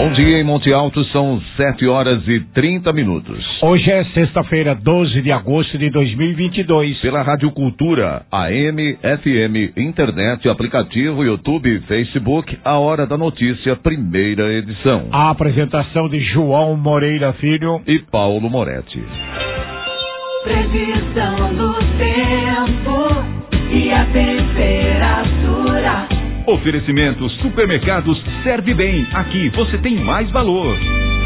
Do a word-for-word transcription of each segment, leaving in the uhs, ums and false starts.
Bom dia em Monte Alto, são sete horas e trinta minutos. Hoje é sexta-feira, doze de agosto de dois mil e vinte e dois. Pela Rádio Cultura, A M, F M, internet, aplicativo, YouTube, Facebook, a Hora da Notícia, primeira edição. A apresentação de João Moreira Filho e Paulo Moretti. Previsão do tempo e a temperatura. Oferecimento Supermercados Serve Bem. Aqui você tem mais valor.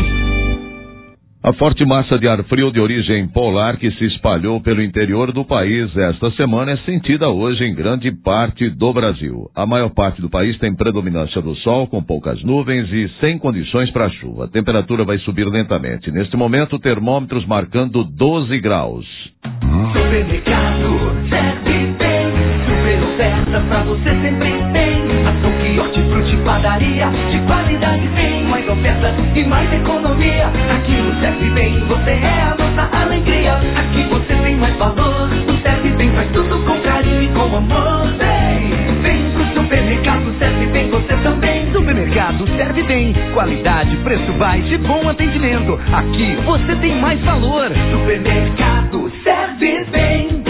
A forte massa de ar frio de origem polar que se espalhou pelo interior do país esta semana é sentida hoje em grande parte do Brasil. A maior parte do país tem predominância do sol, com poucas nuvens e sem condições para chuva. A temperatura vai subir lentamente. Neste momento, termômetros marcando doze graus. Supermercado Serve Bem. Super oferta pra você sempre tem. Açougue, hortifruti, padaria, de qualidade tem. Mais ofertas e mais economia. Aqui no Serve Bem, você é a nossa alegria. Aqui você tem mais valor. O Serve Bem faz tudo com carinho e com amor. Vem, vem pro supermercado Serve Bem, você também. Supermercado Serve Bem. Qualidade, preço baixo e bom atendimento. Aqui você tem mais valor. Supermercado Serve Bem.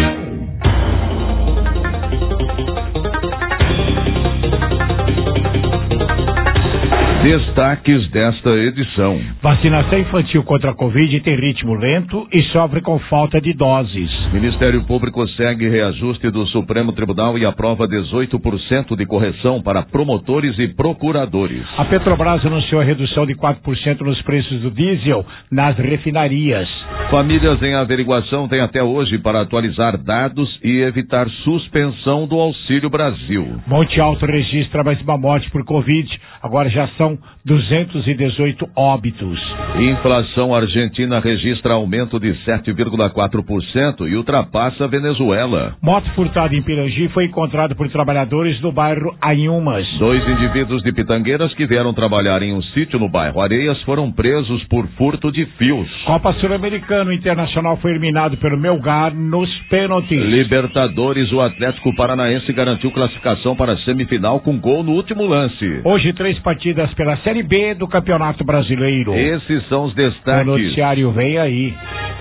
Destaques desta edição. Vacinação infantil contra a Covid tem ritmo lento e sofre com falta de doses. Ministério Público segue reajuste do Supremo Tribunal e aprova dezoito por cento de correção para promotores e procuradores. A Petrobras anunciou a redução de quatro por cento nos preços do diesel nas refinarias. Famílias em averiguação têm até hoje para atualizar dados e evitar suspensão do Auxílio Brasil. Monte Alto registra mais uma morte por Covid, agora já são duzentos e dezoito óbitos. Inflação argentina registra aumento de sete vírgula quatro por cento e ultrapassa a Venezuela. Moto furtada em Pirangi foi encontrado por trabalhadores do bairro Anhumas. Dois indivíduos de Pitangueiras que vieram trabalhar em um sítio no bairro Areias foram presos por furto de fios. Copa Sul-Americana, o Internacional foi eliminado pelo Melgar nos pênaltis. Libertadores, o Atlético Paranaense garantiu classificação para a semifinal com gol no último lance. Hoje, três partidas pela Série B do Campeonato Brasileiro. Esses são os destaques. O noticiário vem aí.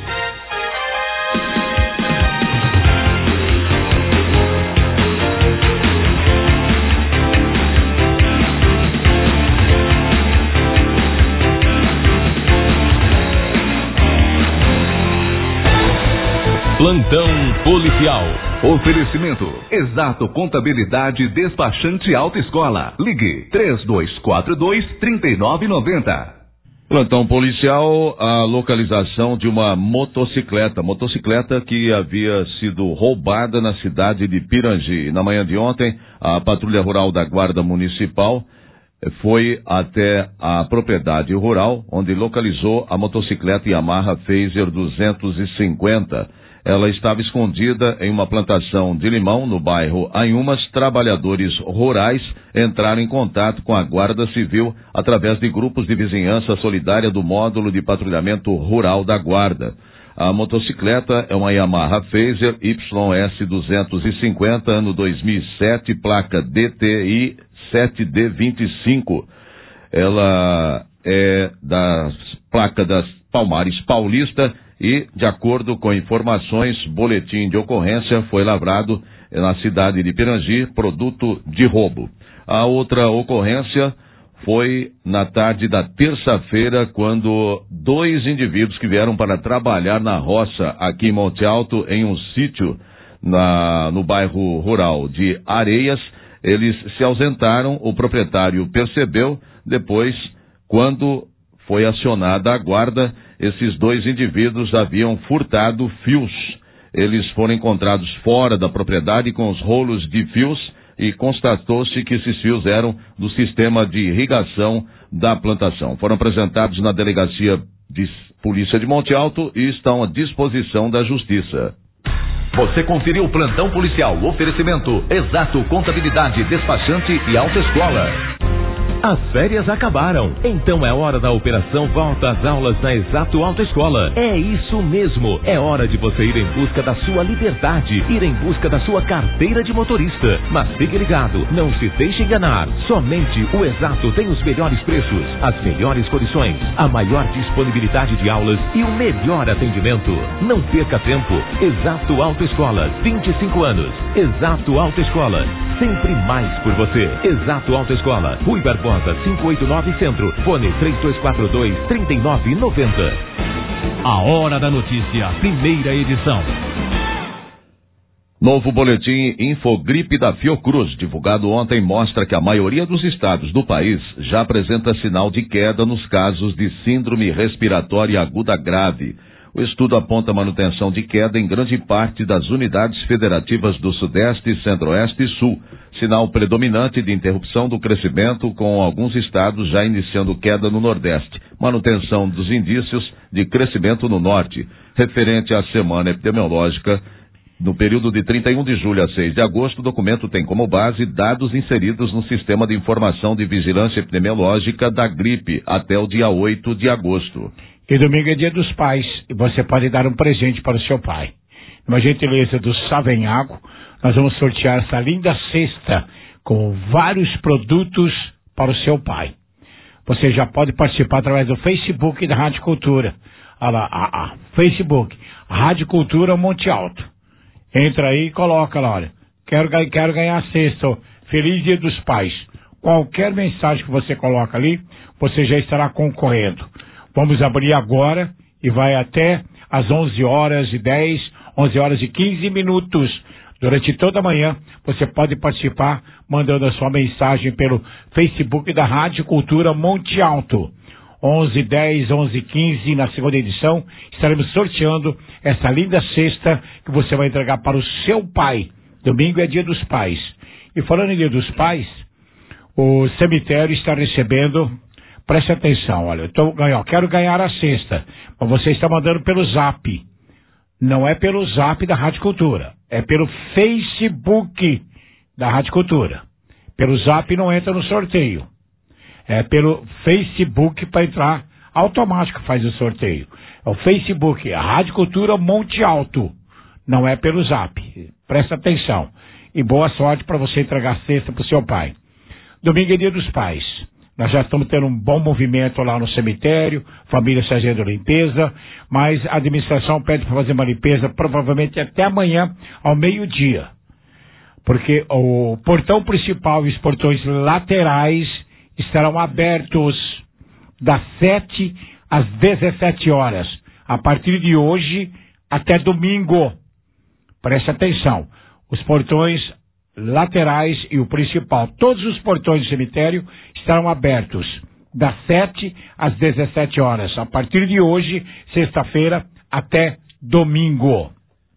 Plantão Policial. Oferecimento Exato Contabilidade Despachante Autoescola. Ligue três dois quatro dois, três nove nove zero. Plantão Policial, a localização de uma motocicleta, motocicleta que havia sido roubada na cidade de Pirangi. Na manhã de ontem, a Patrulha Rural da Guarda Municipal foi até a propriedade rural, onde localizou a motocicleta Yamaha Phaser duzentos e cinquenta. Ela estava escondida em uma plantação de limão no bairro Anhumas. Trabalhadores rurais entraram em contato com a Guarda Civil através de grupos de vizinhança solidária do módulo de patrulhamento rural da Guarda. A motocicleta é uma Yamaha Phaser Y S duzentos e cinquenta, ano dois mil e sete, placa D T I sete D vinte e cinco. Ela é da placa das Palmares Paulista e, de acordo com informações, boletim de ocorrência foi lavrado na cidade de Pirangi, produto de roubo. A outra ocorrência foi na tarde da terça-feira, quando dois indivíduos que vieram para trabalhar na roça aqui em Monte Alto, em um sítio na, no bairro rural de Areias, eles se ausentaram. O proprietário percebeu. Depois, quando foi acionada a guarda, esses dois indivíduos haviam furtado fios. Eles foram encontrados fora da propriedade com os rolos de fios e constatou-se que esses fios eram do sistema de irrigação da plantação. Foram apresentados na Delegacia de Polícia de Monte Alto e estão à disposição da Justiça. Você conferiu o Plantão Policial. Oferecimento Exato Contabilidade Despachante e Autoescola. As férias acabaram, então é hora da operação Volta às Aulas na Exato Autoescola. É isso mesmo, é hora de você ir em busca da sua liberdade, ir em busca da sua carteira de motorista. Mas fique ligado, não se deixe enganar. Somente o Exato tem os melhores preços, as melhores condições, a maior disponibilidade de aulas e o melhor atendimento. Não perca tempo. Exato Autoescola, vinte e cinco anos. Exato Autoescola, sempre mais por você. Exato Autoescola, Rui Barbosa cinco oito nove Centro, fone três dois quatro dois, três nove nove zero. A Hora da Notícia, primeira edição. Novo boletim Infogripe da Fiocruz, divulgado ontem, mostra que a maioria dos estados do país já apresenta sinal de queda nos casos de síndrome respiratória aguda grave. O estudo aponta manutenção de queda em grande parte das unidades federativas do Sudeste, Centro-Oeste e Sul, sinal predominante de interrupção do crescimento, com alguns estados já iniciando queda no Nordeste, manutenção dos indícios de crescimento no Norte. Referente à semana epidemiológica, no período de trinta e um de julho a seis de agosto, o documento tem como base dados inseridos no Sistema de Informação de Vigilância Epidemiológica da gripe até o dia oito de agosto. E domingo é dia dos pais, e você pode dar um presente para o seu pai. Uma gentileza do Savenhago, nós vamos sortear essa linda cesta com vários produtos para o seu pai. Você já pode participar através do Facebook da Rádio Cultura. Olha lá, a, a, Facebook, Rádio Cultura Monte Alto. Entra aí e coloca lá, olha, quero, quero ganhar a cesta, feliz dia dos pais. Qualquer mensagem que você coloca ali, você já estará concorrendo. Vamos abrir agora e vai até às onze horas e dez, onze horas e quinze minutos. Durante toda a manhã, você pode participar mandando a sua mensagem pelo Facebook da Rádio Cultura Monte Alto. onze e dez, onze e quinze, na segunda edição, estaremos sorteando essa linda cesta que você vai entregar para o seu pai. Domingo é dia dos pais. E falando em dia dos pais, o cemitério está recebendo... Preste atenção, olha, eu tô, ó, quero ganhar a cesta, mas você está mandando pelo Zap. Não é pelo Zap da Rádio Cultura, é pelo Facebook da Rádio Cultura. Pelo Zap não entra no sorteio. É pelo Facebook para entrar, automático faz o sorteio. É o Facebook, a Rádio Cultura Monte Alto. Não é pelo Zap. Presta atenção. E boa sorte para você entregar a cesta para o seu pai. Domingo é dia dos pais. Nós já estamos tendo um bom movimento lá no cemitério, família fazendo limpeza, mas a administração pede para fazer uma limpeza provavelmente até amanhã, ao meio-dia. Porque o portão principal e os portões laterais estarão abertos das sete às dezessete horas, a partir de hoje até domingo. Preste atenção, os portões laterais e o principal, todos os portões do cemitério estarão abertos das sete às dezessete horas, a partir de hoje, sexta-feira, até domingo.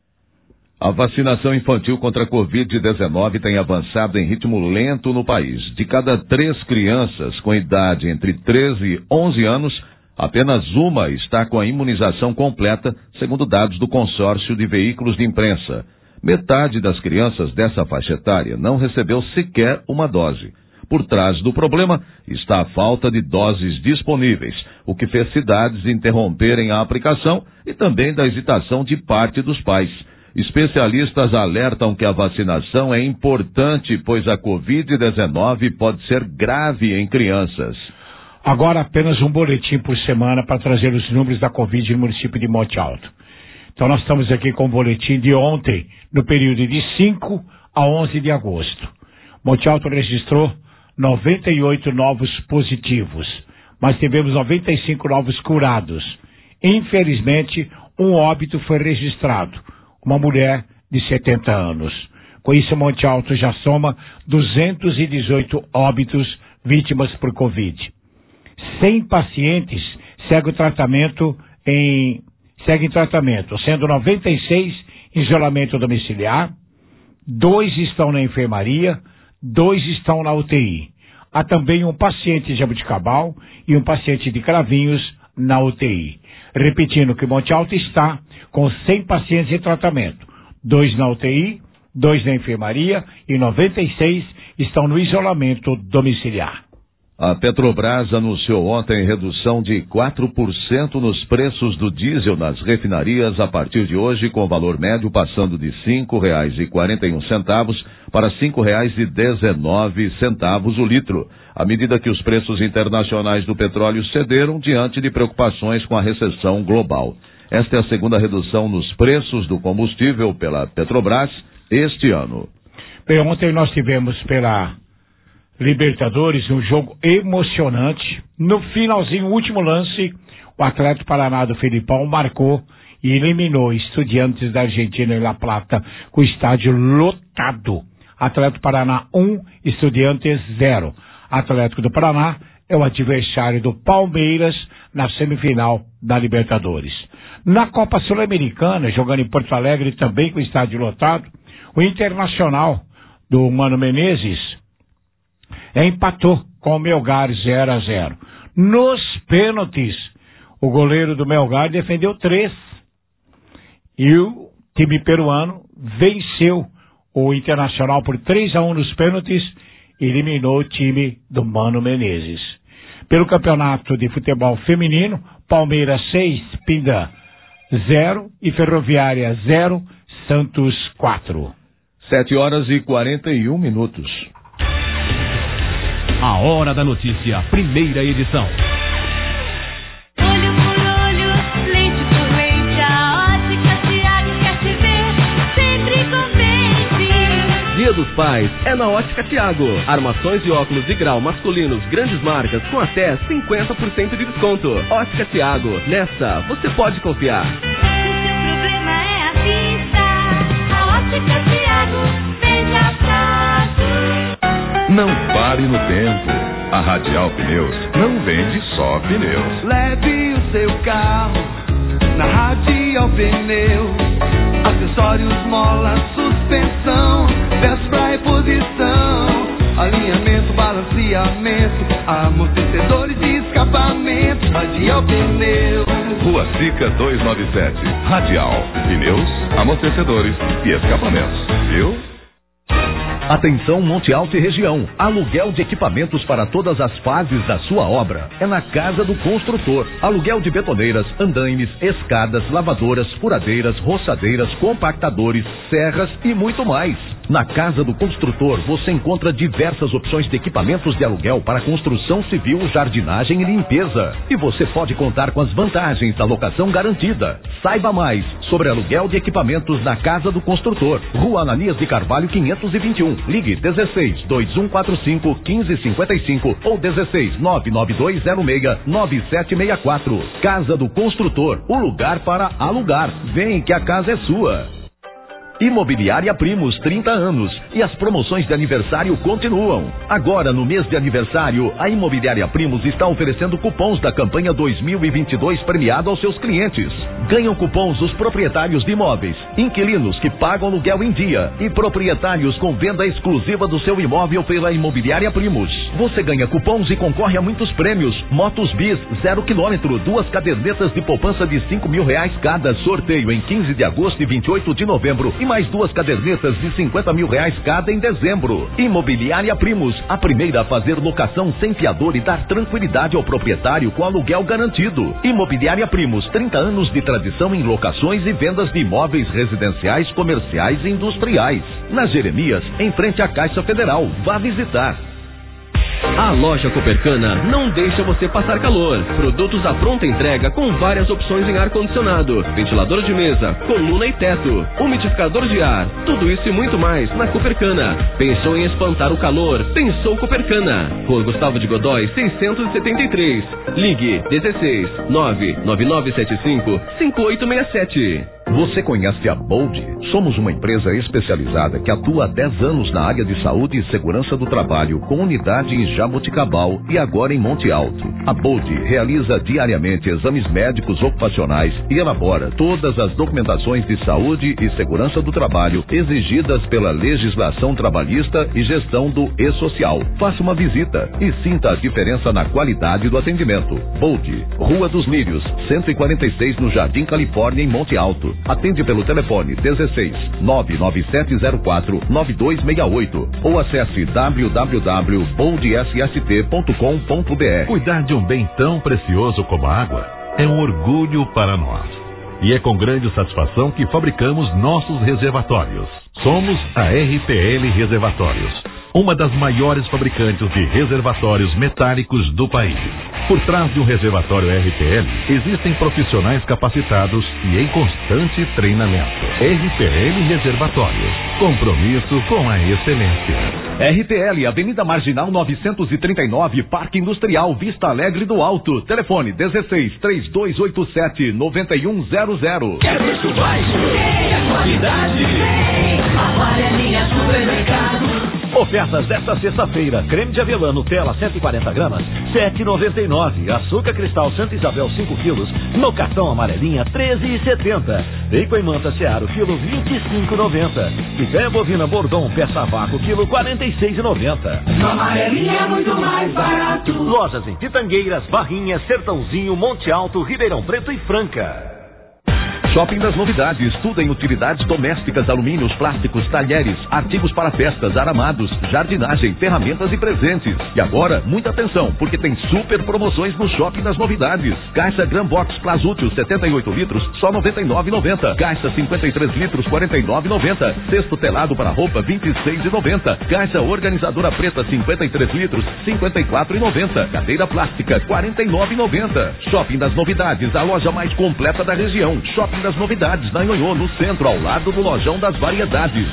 A vacinação infantil contra a covid dezenove tem avançado em ritmo lento no país. De cada três crianças com idade entre treze e onze anos, apenas uma está com a imunização completa, segundo dados do consórcio de veículos de imprensa. Metade das crianças dessa faixa etária não recebeu sequer uma dose. Por trás do problema está a falta de doses disponíveis, o que fez cidades interromperem a aplicação e também da hesitação de parte dos pais. Especialistas alertam que a vacinação é importante, pois a covid dezenove pode ser grave em crianças. Agora apenas um boletim por semana para trazer os números da Covid no município de Monte Alto. Então nós estamos aqui com o boletim de ontem, no período de cinco a onze de agosto. Monte Alto registrou noventa e oito novos positivos, mas tivemos noventa e cinco novos curados. Infelizmente, um óbito foi registrado, uma mulher de setenta anos. Com isso, Monte Alto já soma duzentos e dezoito óbitos vítimas por Covid. cem pacientes seguem tratamento em, seguem tratamento, sendo noventa e seis em isolamento domiciliar, dois estão na enfermaria, dois estão na U T I. Há também um paciente de Jabuticabal e um paciente de Cravinhos na U T I. Repetindo que Monte Alto está com cem pacientes em tratamento, dois na U T I, dois na enfermaria e noventa e seis estão no isolamento domiciliar. A Petrobras anunciou ontem redução de quatro por cento nos preços do diesel nas refinarias a partir de hoje, com valor médio passando de cinco reais e quarenta e um centavos para cinco reais e dezenove centavos o litro, à medida que os preços internacionais do petróleo cederam diante de preocupações com a recessão global. Esta é a segunda redução nos preços do combustível pela Petrobras este ano. Bem, ontem nós tivemos pela Libertadores um jogo emocionante. No finalzinho, o último lance, o Atlético Paraná do Felipão marcou e eliminou Estudiantes da Argentina em La Plata, com o estádio lotado. Atlético Paraná um, Estudiantes zero. Atlético do Paraná é o adversário do Palmeiras na semifinal da Libertadores. Na Copa Sul-Americana, jogando em Porto Alegre também com o estádio lotado, o Internacional do Mano Menezes empatou com o Melgar zero a zero. Nos pênaltis, o goleiro do Melgar defendeu três. E o time peruano venceu o Internacional por três a um nos pênaltis e eliminou o time do Mano Menezes. Pelo campeonato de futebol feminino, Palmeiras seis, Pinda zero e Ferroviária zero, Santos quatro. Sete horas e quarenta e um minutos. A Hora da Notícia, primeira edição. Olho por olho, lente por lente, a Ótica Tiago quer te ver sempre contente. Dia dos Pais é na Ótica Tiago. Armações e óculos de grau masculinos, grandes marcas com até cinquenta por cento de desconto. Ótica Tiago, nessa você pode confiar. O seu problema é a vista, a Ótica Tiago veja fácil. Não pare no tempo. A Radial Pneus não vende só pneus. Leve o seu carro na Radial Pneus. Acessórios, mola, suspensão, peças pra reposição, alinhamento, balanceamento, amortecedores e escapamento. Radial Pneus. Rua Sica duzentos e noventa e sete. Radial Pneus, amortecedores e escapamentos. Viu? Atenção Monte Alto e região, aluguel de equipamentos para todas as fases da sua obra. É na Casa do Construtor. Aluguel de betoneiras, andaimes, escadas, lavadoras, furadeiras, roçadeiras, compactadores, serras e muito mais. Na Casa do Construtor você encontra diversas opções de equipamentos de aluguel para construção civil, jardinagem e limpeza. E você pode contar com as vantagens da locação garantida. Saiba mais sobre aluguel de equipamentos na Casa do Construtor. Rua Ananias de Carvalho quinhentos e vinte e um. Ligue dezesseis, dois um quatro cinco, quinze cinquenta e cinco ou dezesseis, nove nove dois zero seis, nove sete seis quatro. Casa do Construtor, o lugar para alugar. Vem que a casa é sua. Imobiliária Primos, trinta anos. E as promoções de aniversário continuam. Agora, no mês de aniversário, a Imobiliária Primos está oferecendo cupons da campanha dois mil e vinte e dois premiado aos seus clientes. Ganham cupons os proprietários de imóveis, inquilinos que pagam aluguel em dia e proprietários com venda exclusiva do seu imóvel pela Imobiliária Primos. Você ganha cupons e concorre a muitos prêmios. Motos Bis, zero quilômetro, duas cadernetas de poupança de cinco mil reais cada. Sorteio em quinze de agosto e vinte e oito de novembro. E mais duas cadernetas de cinquenta mil reais cada em dezembro. Imobiliária Primos, a primeira a fazer locação sem fiador e dar tranquilidade ao proprietário com aluguel garantido. Imobiliária Primos, trinta anos de tradição em locações e vendas de imóveis residenciais, comerciais e industriais. Na Jeremias, em frente à Caixa Federal. Vá visitar. A loja Copercana não deixa você passar calor. Produtos à pronta entrega com várias opções em ar-condicionado, ventilador de mesa, coluna e teto, umidificador de ar. Tudo isso e muito mais na Copercana. Pensou em espantar o calor? Pensou Copercana. Rua Gustavo de Godói, seiscentos e setenta e três. Ligue dezesseis, nove nove nove sete cinco, cinco oito seis sete. Você conhece a Bold? Somos uma empresa especializada que atua há dez anos na área de saúde e segurança do trabalho, com unidade em Jaboticabal e agora em Monte Alto. A Bold realiza diariamente exames médicos ocupacionais e elabora todas as documentações de saúde e segurança do trabalho exigidas pela legislação trabalhista e gestão do e-social. Faça uma visita e sinta a diferença na qualidade do atendimento. Bold, Rua dos Lírios, cento e quarenta e seis no Jardim Califórnia, em Monte Alto. Atende pelo telefone dezesseis, nove nove sete zero quatro, nove dois seis oito ou acesse w w w ponto bold s s t ponto com ponto b r. Cuidar de um bem tão precioso como a água é um orgulho para nós. E é com grande satisfação que fabricamos nossos reservatórios. Somos a R P L Reservatórios, uma das maiores fabricantes de reservatórios metálicos do país. Por trás de um reservatório R P L, existem profissionais capacitados e em constante treinamento. R P L Reservatórios, compromisso com a excelência. R P L, Avenida Marginal novecentos e trinta e nove, Parque Industrial, Vista Alegre do Alto. Telefone dezesseis, três dois oito sete, nove um zero zero. Quer preço baixo? Tem a qualidade. Amarelinha Supermercado. Ofertas desta sexta-feira: creme de avelã Nutella cento e quarenta gramas, sete reais e noventa e nove centavos. Açúcar cristal Santa Isabel cinco quilos, no cartão amarelinha treze reais e setenta centavos. Bacon em manta Searo, quilo vinte e cinco reais e noventa centavos. Picanha bovina Bordon, peça a vácuo, quilo quarenta e seis reais e noventa centavos. No amarelinha é muito mais barato. Lojas em Pitangueiras, Barrinha, Sertãozinho, Monte Alto, Ribeirão Preto e Franca. Shopping das Novidades, tudo em utilidades domésticas, alumínios, plásticos, talheres, artigos para festas, aramados, jardinagem, ferramentas e presentes. E agora, muita atenção, porque tem super promoções no Shopping das Novidades. Caixa Gran Box Plasútil setenta e oito litros, só noventa e nove reais e noventa centavos. Caixa cinquenta e três litros, quarenta e nove reais e noventa centavos. Cesto telado para roupa, vinte e seis reais e noventa centavos. Caixa organizadora preta, cinquenta e três litros, cinquenta e quatro reais e noventa centavos. Cadeira plástica, quarenta e nove reais e noventa centavos. Shopping das Novidades, a loja mais completa da região. Shopping das Novidades, na Nhonhô, no centro, ao lado do Lojão das Variedades.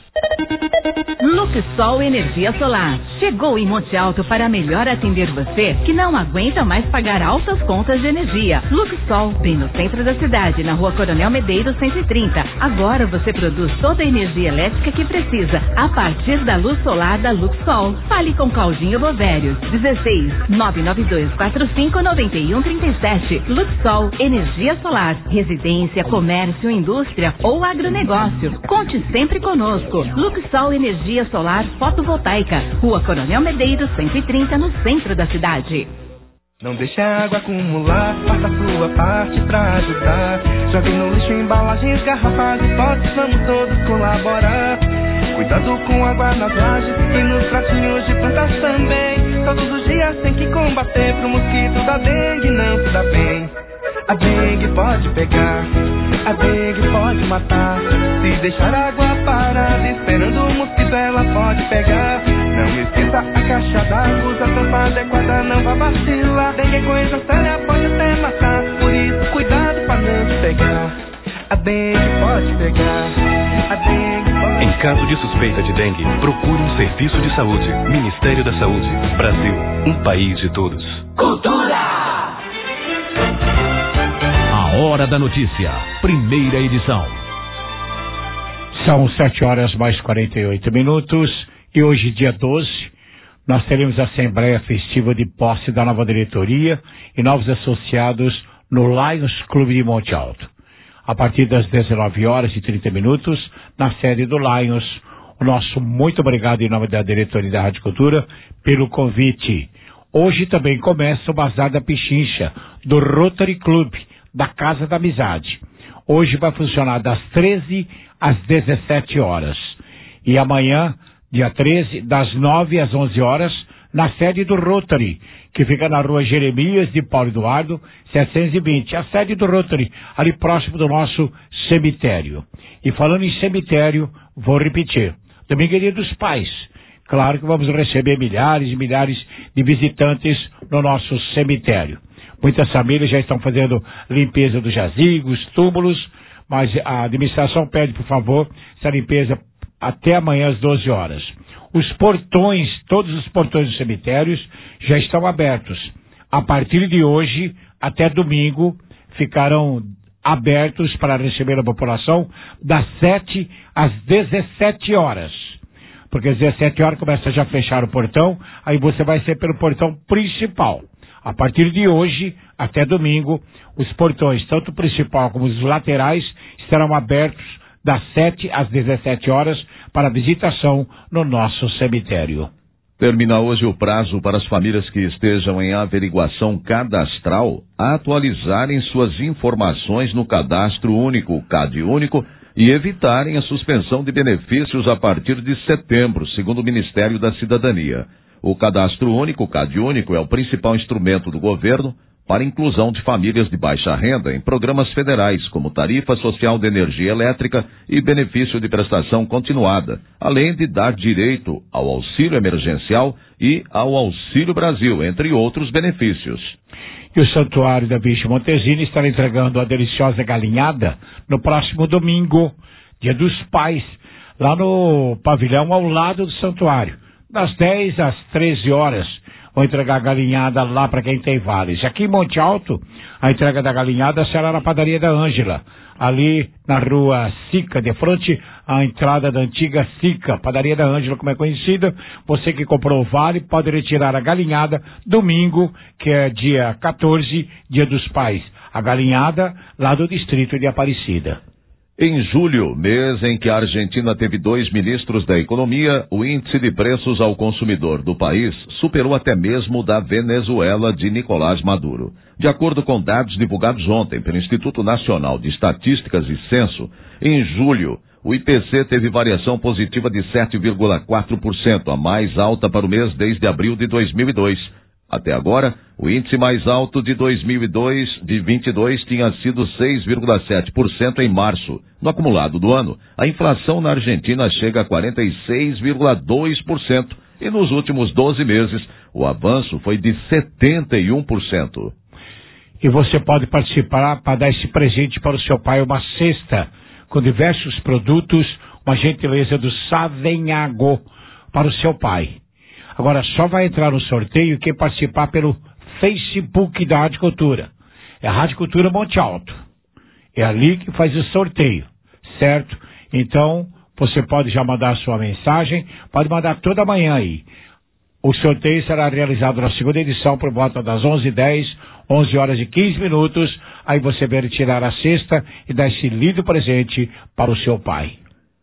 Luxol Energia Solar. Chegou em Monte Alto para melhor atender você que não aguenta mais pagar altas contas de energia. Luxol, bem no centro da cidade, na Rua Coronel Medeiros cento e trinta. Agora você produz toda a energia elétrica que precisa a partir da luz solar da Luxol. Fale com Claudinho Bovérios. dezesseis, nove nove dois quatro cinco, nove um três sete. Luxol Energia Solar. Residência, comércio, indústria ou agronegócio. Conte sempre conosco. Luxol Energia Solar Fotovoltaica, Rua Coronel Medeiros cento e trinta, no centro da cidade. Não deixe a água acumular, faça a sua parte pra ajudar. Jogue no lixo embalagens, garrafas e potes, vamos todos colaborar. Cuidado com a água nas lajes e nos pratinhos de plantas também. Todos os dias tem que combater pro mosquito da dengue não se dá bem. A dengue pode pegar, a dengue pode matar. Se deixar a água parada esperando o mosquito ela pode pegar. Não esqueça a caixa d'água, usa a tampa adequada, não vá vacilar. Dengue é coisa séria, pode até matar. Por isso cuidado pra não se pegar. A dengue pode pegar, a dengue pode... Em caso de suspeita de dengue, procure um serviço de saúde. Ministério da Saúde, Brasil, um país de todos. Cultura! A Hora da Notícia, primeira edição. São sete horas mais quarenta e oito minutos e hoje, dia doze, nós teremos a Assembleia Festiva de Posse da nova diretoria e novos associados no Lions Clube de Monte Alto. A partir das dezenove horas e trinta minutos, na sede do Lions. O nosso muito obrigado em nome da diretoria da Rádio Cultura pelo convite. Hoje também começa o Bazar da Pichincha, do Rotary Club, da Casa da Amizade. Hoje vai funcionar das treze às dezessete horas. E amanhã, dia treze, das nove às onze horas, na sede do Rotary, que fica na rua Jeremias de Paulo Eduardo, setecentos e vinte. A sede do Rotary, ali próximo do nosso cemitério. E falando em cemitério, vou repetir. Domingueirinha dos Pais. Claro que vamos receber milhares e milhares de visitantes no nosso cemitério. Muitas famílias já estão fazendo limpeza dos jazigos, túmulos, mas a administração pede, por favor, essa limpeza até amanhã às doze horas. Os portões, todos os portões dos cemitérios já estão abertos. A partir de hoje, até domingo, ficarão abertos para receber a população das sete às dezessete horas. Porque às dezessete horas começa já a fechar o portão, aí você vai ser pelo portão principal. A partir de hoje, até domingo, os portões, tanto o principal como os laterais, estarão abertos das sete às dezessete horas para visitação no nosso cemitério. Termina hoje o prazo para as famílias que estejam em averiguação cadastral atualizarem suas informações no Cadastro Único, CAD Único, e evitarem a suspensão de benefícios a partir de setembro, segundo o Ministério da Cidadania. O Cadastro Único, CAD Único, é o principal instrumento do governo para a inclusão de famílias de baixa renda em programas federais, como Tarifa Social de Energia Elétrica e Benefício de Prestação Continuada, além de dar direito ao auxílio emergencial e ao Auxílio Brasil, entre outros benefícios. E o Santuário da Virgem Montesina estará entregando a deliciosa galinhada no próximo domingo, Dia dos Pais, lá no pavilhão ao lado do santuário, das dez às treze horas. Vou entregar a galinhada lá para quem tem vales. Aqui em Monte Alto, a entrega da galinhada será na padaria da Ângela, ali na rua Sica, de frente à entrada da antiga Sica, padaria da Ângela, como é conhecida. Você que comprou o vale pode retirar a galinhada domingo, que é dia quatorze, Dia dos Pais. A galinhada lá do distrito de Aparecida. Em julho, mês em que a Argentina teve dois ministros da economia, o índice de preços ao consumidor do país superou até mesmo o da Venezuela de Nicolás Maduro. De acordo com dados divulgados ontem pelo Instituto Nacional de Estatísticas e Censo, em julho, o I P C teve variação positiva de sete vírgula quatro por cento, a mais alta para o mês desde abril de dois mil e dois. Até agora, o índice mais alto de dois mil e dois, de vinte e dois, tinha sido seis vírgula sete por cento em março. No acumulado do ano, a inflação na Argentina chega a quarenta e seis vírgula dois por cento e nos últimos doze meses, o avanço foi de setenta e um por cento. E você pode participar para dar esse presente para o seu pai, uma cesta com diversos produtos, uma gentileza do Savenhago para o seu pai. Agora só vai entrar no sorteio quem participar pelo Facebook da Rádio Cultura. É a Rádio Cultura Monte Alto. É ali que faz o sorteio, certo? Então, você pode já mandar a sua mensagem, pode mandar toda manhã aí. O sorteio será realizado na segunda edição por volta das onze e dez, onze horas e quinze minutos. Aí você vai retirar a cesta e dar esse lindo presente para o seu pai.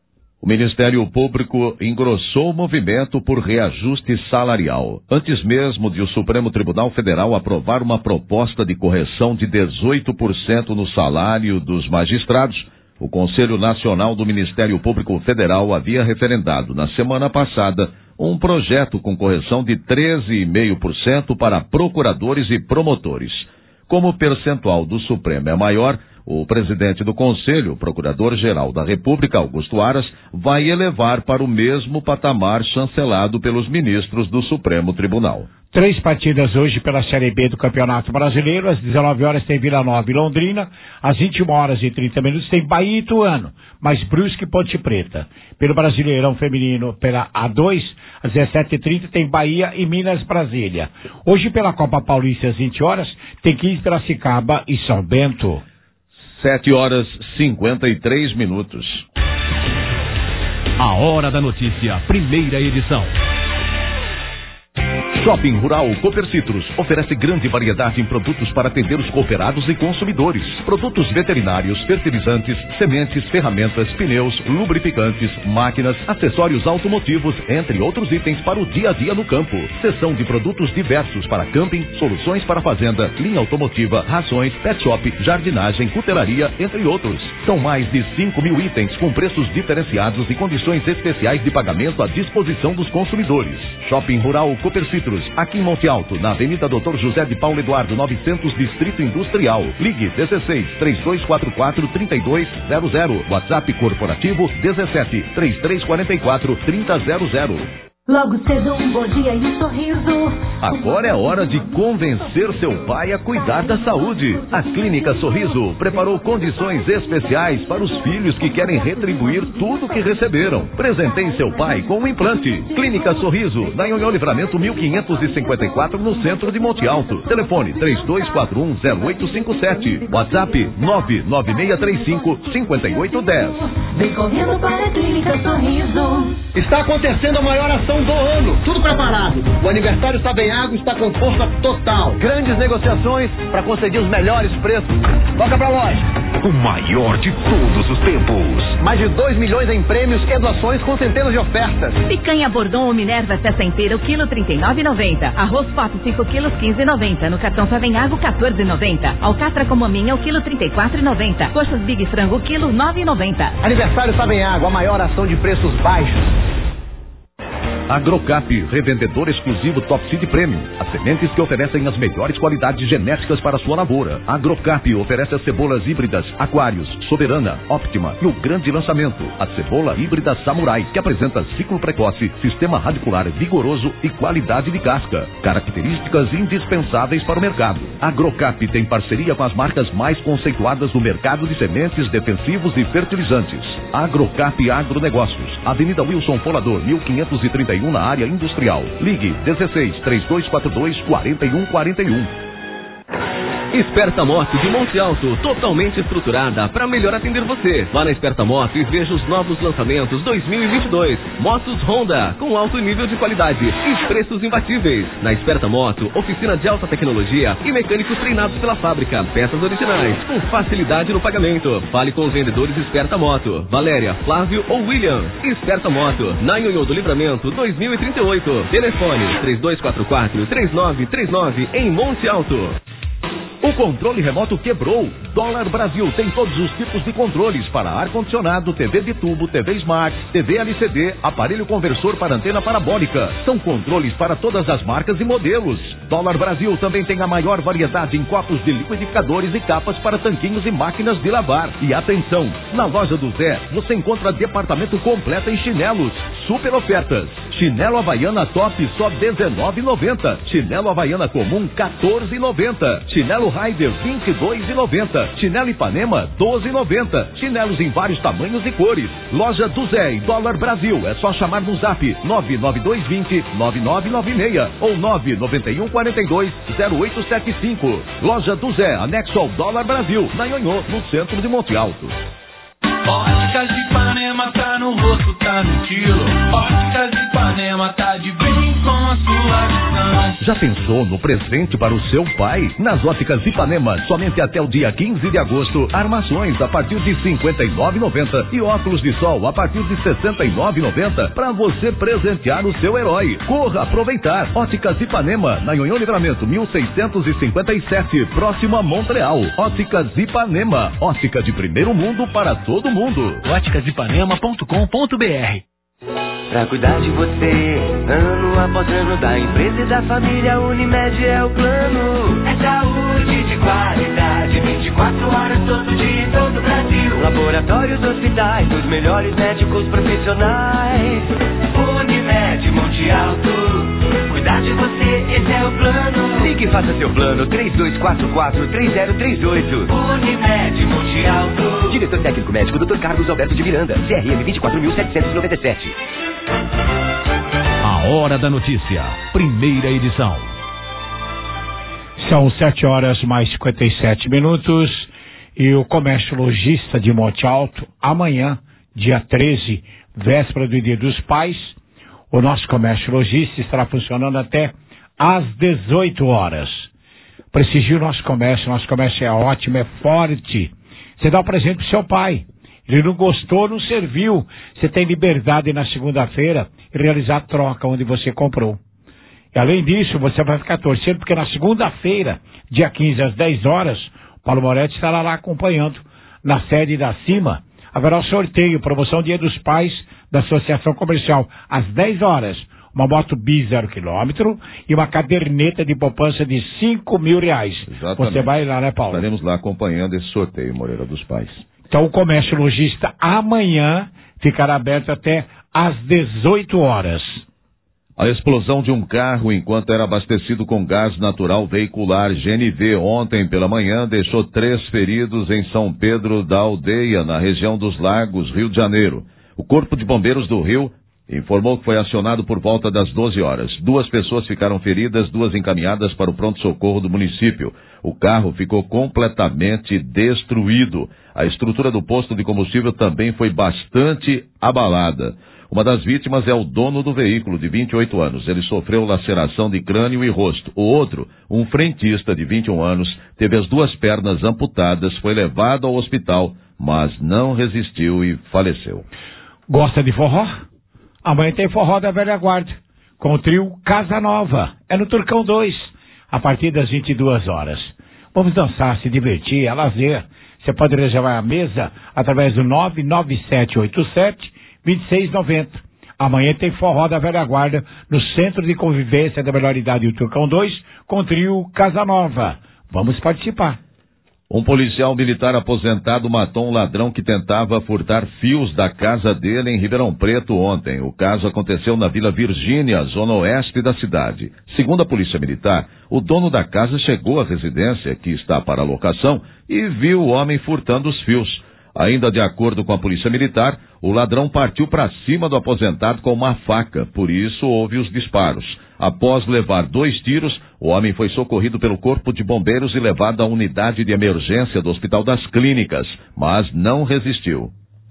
O Ministério Público engrossou o movimento por reajuste salarial. Antes mesmo de o Supremo Tribunal Federal aprovar uma proposta de correção de dezoito por cento no salário dos magistrados, o Conselho Nacional do Ministério Público Federal havia referendado na semana passada um projeto com correção de treze vírgula cinco por cento para procuradores e promotores. Como o percentual do Supremo é maior, o presidente do Conselho, o Procurador-Geral da República, Augusto Aras, vai elevar para o mesmo patamar chancelado pelos ministros do Supremo Tribunal. Três partidas hoje pela Série B do Campeonato Brasileiro. Às dezenove horas tem Vila Nova e Londrina. Às vinte e uma horas e trinta minutos tem Bahia e Ituano, mais Brusque e Ponte Preta. Pelo Brasileirão Feminino, pela A dois, às dezessete e trinta tem Bahia e Minas Brasília. Hoje pela Copa Paulista, às vinte horas, tem quinze Piracicaba e São Bento. Sete horas e cinquenta e três minutos. A Hora da Notícia, primeira edição. Shopping Rural Copercitros oferece grande variedade em produtos para atender os cooperados e consumidores. Produtos veterinários, fertilizantes, sementes, ferramentas, pneus, lubrificantes, máquinas, acessórios automotivos, entre outros itens para o dia a dia no campo. Seção de produtos diversos para camping, soluções para fazenda, linha automotiva, rações, pet shop, jardinagem, cutelaria, entre outros. São mais de cinco mil itens com preços diferenciados e condições especiais de pagamento à disposição dos consumidores. Shopping Rural Copercitros, aqui em Monte Alto, na Avenida doutor José de Paulo Eduardo, novecentos, Distrito Industrial. Ligue dezesseis, três dois quatro quatro, três dois zero zero. WhatsApp corporativo dezessete, três três quatro quatro, três zero zero zero. Logo cedo um bom dia e um sorriso. Agora é hora de convencer seu pai a cuidar da saúde. A Clínica Sorriso preparou condições especiais para os filhos que querem retribuir tudo que receberam. Presenteie seu pai com um implante. Clínica Sorriso, na Nhonhô Livramento mil quinhentos e cinquenta e quatro, no centro de Monte Alto. Telefone três dois quatro um, zero oito cinco sete. WhatsApp nove nove seis três cinco, cinco oito um zero. Vem correndo para a Clínica Sorriso. Está acontecendo a maior ação do ano, tudo preparado. O aniversário Savenhago está com força total. Grandes negociações para conseguir os melhores preços. Toca pra loja. o maior de todos os tempos. Mais de dois milhões em prêmios e doações com centenas de ofertas. Picanha Bordon ou Minerva Cessa inteira, o quilo trinta e nove e noventa. Arroz Pato cinco quilos, quinze e noventa. No cartão Savenhago, quatorze e noventa. Alcatra com maminha, o quilo trinta e quatro e noventa. Coxas Big Frango, o quilo nove e noventa. Aniversário Savenhago, a maior ação de preços baixos. Agrocap, revendedor exclusivo Top Seed Premium. As sementes que oferecem as melhores qualidades genéticas para a sua lavoura. Agrocap oferece as cebolas híbridas Aquários, Soberana, Optima e o grande lançamento, a cebola híbrida Samurai, que apresenta ciclo precoce, sistema radicular vigoroso e qualidade de casca. Características indispensáveis para o mercado. Agrocap tem parceria com as marcas mais conceituadas do mercado de sementes, defensivos e fertilizantes. Agrocap Agronegócios, Avenida Wilson Folador, mil quinhentos e trinta e um, na área industrial. Ligue dezesseis, três dois quatro dois, quatro um quatro um. Esperta Moto de Monte Alto, totalmente estruturada para melhor atender você. Vá na Esperta Moto e veja os novos lançamentos dois mil e vinte e dois. Motos Honda, com alto nível de qualidade e preços imbatíveis. Na Esperta Moto, oficina de alta tecnologia e mecânicos treinados pela fábrica. Peças originais, com facilidade no pagamento. Fale com os vendedores Esperta Moto, Valéria, Flávio ou William. Esperta Moto, na Nhonhô do Livramento dois mil e trinta e oito. Telefone três dois quatro quatro, três nove três nove em Monte Alto. O controle remoto quebrou. Dólar Brasil tem todos os tipos de controles para ar-condicionado, T V de tubo, T V Smart, T V L C D, aparelho conversor para antena parabólica. São controles para todas as marcas e modelos. Dólar Brasil também tem a maior variedade em copos de liquidificadores e capas para tanquinhos e máquinas de lavar. E atenção, na loja do Zé você encontra departamento completo em chinelos. Super ofertas. Chinelo Havaiana Top só dezenove reais e noventa centavos. Chinelo Havaiana Comum quatorze reais e noventa centavos. Chinelo Raider vinte e dois reais e noventa centavos. Chinelo Ipanema doze reais e noventa centavos. Chinelos em vários tamanhos e cores. Loja do Zé e Dólar Brasil. É só chamar no zap nove nove dois dois zero, nove nove nove seis ou nove nove um quatro dois, zero oito sete cinco. Loja do Zé, anexo ao Dólar Brasil, na Nhonhô, no centro de Monte Alto. Óticas de Ipanema tá no rosto, tá no estilo. Óticas de Ipanema tá de bem com a sua visão. Já pensou no presente para o seu pai? Nas Óticas Ipanema, somente até o dia quinze de agosto, armações a partir de cinquenta e nove reais e noventa centavos e óculos de sol a partir de sessenta e nove reais e noventa centavos para você presentear o seu herói. Corra aproveitar. Óticas Ipanema, na Nhonhô Livramento mil seiscentos e cinquenta e sete, próximo a Montreal. Óticas Ipanema, ótica de primeiro mundo para todo mundo. óticas ipanema ponto com ponto b r. Pra cuidar de você, ano após ano, da empresa e da família, Unimed é o plano. É saúde de qualidade, vinte e quatro horas todo dia em todo o Brasil. Laboratórios, hospitais, os melhores médicos profissionais. Unimed Monte Alto, cuidar de você, esse é o plano. Ligue e faça seu plano, três dois quatro quatro, três zero três oito. Unimed Monte Alto. Diretor técnico médico doutor Carlos Alberto de Miranda, C R M vinte e quatro mil setecentos e noventa e sete. A Hora da Notícia, primeira edição. São sete horas mais cinquenta e sete minutos e o comércio lojista de Monte Alto, amanhã, dia treze, véspera do Dia dos Pais, o nosso comércio lojista estará funcionando até às dezoito horas. Prestigie o nosso comércio, nosso comércio é ótimo, é forte. Você dá o um presente pro seu pai. Ele não gostou, não serviu. Você tem liberdade na segunda-feira realizar a troca onde você comprou. E além disso, você vai ficar torcendo, porque na segunda-feira, dia quinze, às dez horas, Paulo Moretti estará lá acompanhando, na sede da Cima. Haverá o sorteio, promoção Dia dos Pais da Associação Comercial, às dez horas. Uma moto Bi zero quilômetro e uma caderneta de poupança de cinco mil reais. Exatamente. Você vai lá, né, Paulo? Estaremos lá acompanhando esse sorteio, Moreira dos Pais. Então o comércio lojista amanhã ficará aberto até às dezoito horas. A explosão de um carro enquanto era abastecido com gás natural veicular G N V ontem pela manhã deixou três feridos em São Pedro da Aldeia, na região dos Lagos, Rio de Janeiro. O Corpo de Bombeiros do Rio informou que foi acionado por volta das doze horas. Duas pessoas ficaram feridas, duas encaminhadas para o pronto-socorro do município. O carro ficou completamente destruído. A estrutura do posto de combustível também foi bastante abalada. Uma das vítimas é o dono do veículo, de vinte e oito anos. Ele sofreu laceração de crânio e rosto. O outro, um frentista de vinte e um anos, teve as duas pernas amputadas, foi levado ao hospital, mas não resistiu e faleceu. Gosta de forró? Amanhã tem forró da velha guarda, com o trio Casa Nova. É no Turcão dois, a partir das vinte e duas horas. Vamos dançar, se divertir, é lazer. Você pode reservar a mesa através do nove nove sete oito sete, dois seis nove zero. Amanhã tem forró da velha guarda no Centro de Convivência da Melhor Idade do Turcão dois, com o trio Casa Nova. Vamos participar. Um policial militar aposentado matou um ladrão que tentava furtar fios da casa dele em Ribeirão Preto ontem. O caso aconteceu na Vila Virgínia, zona oeste da cidade. Segundo a polícia militar, o dono da casa chegou à residência, que está para locação, e viu o homem furtando os fios. Ainda de acordo com a polícia militar, o ladrão partiu para cima do aposentado com uma faca, por isso houve os disparos. Após levar dois tiros, o homem foi socorrido pelo Corpo de Bombeiros e levado à unidade de emergência do Hospital das Clínicas, mas não resistiu.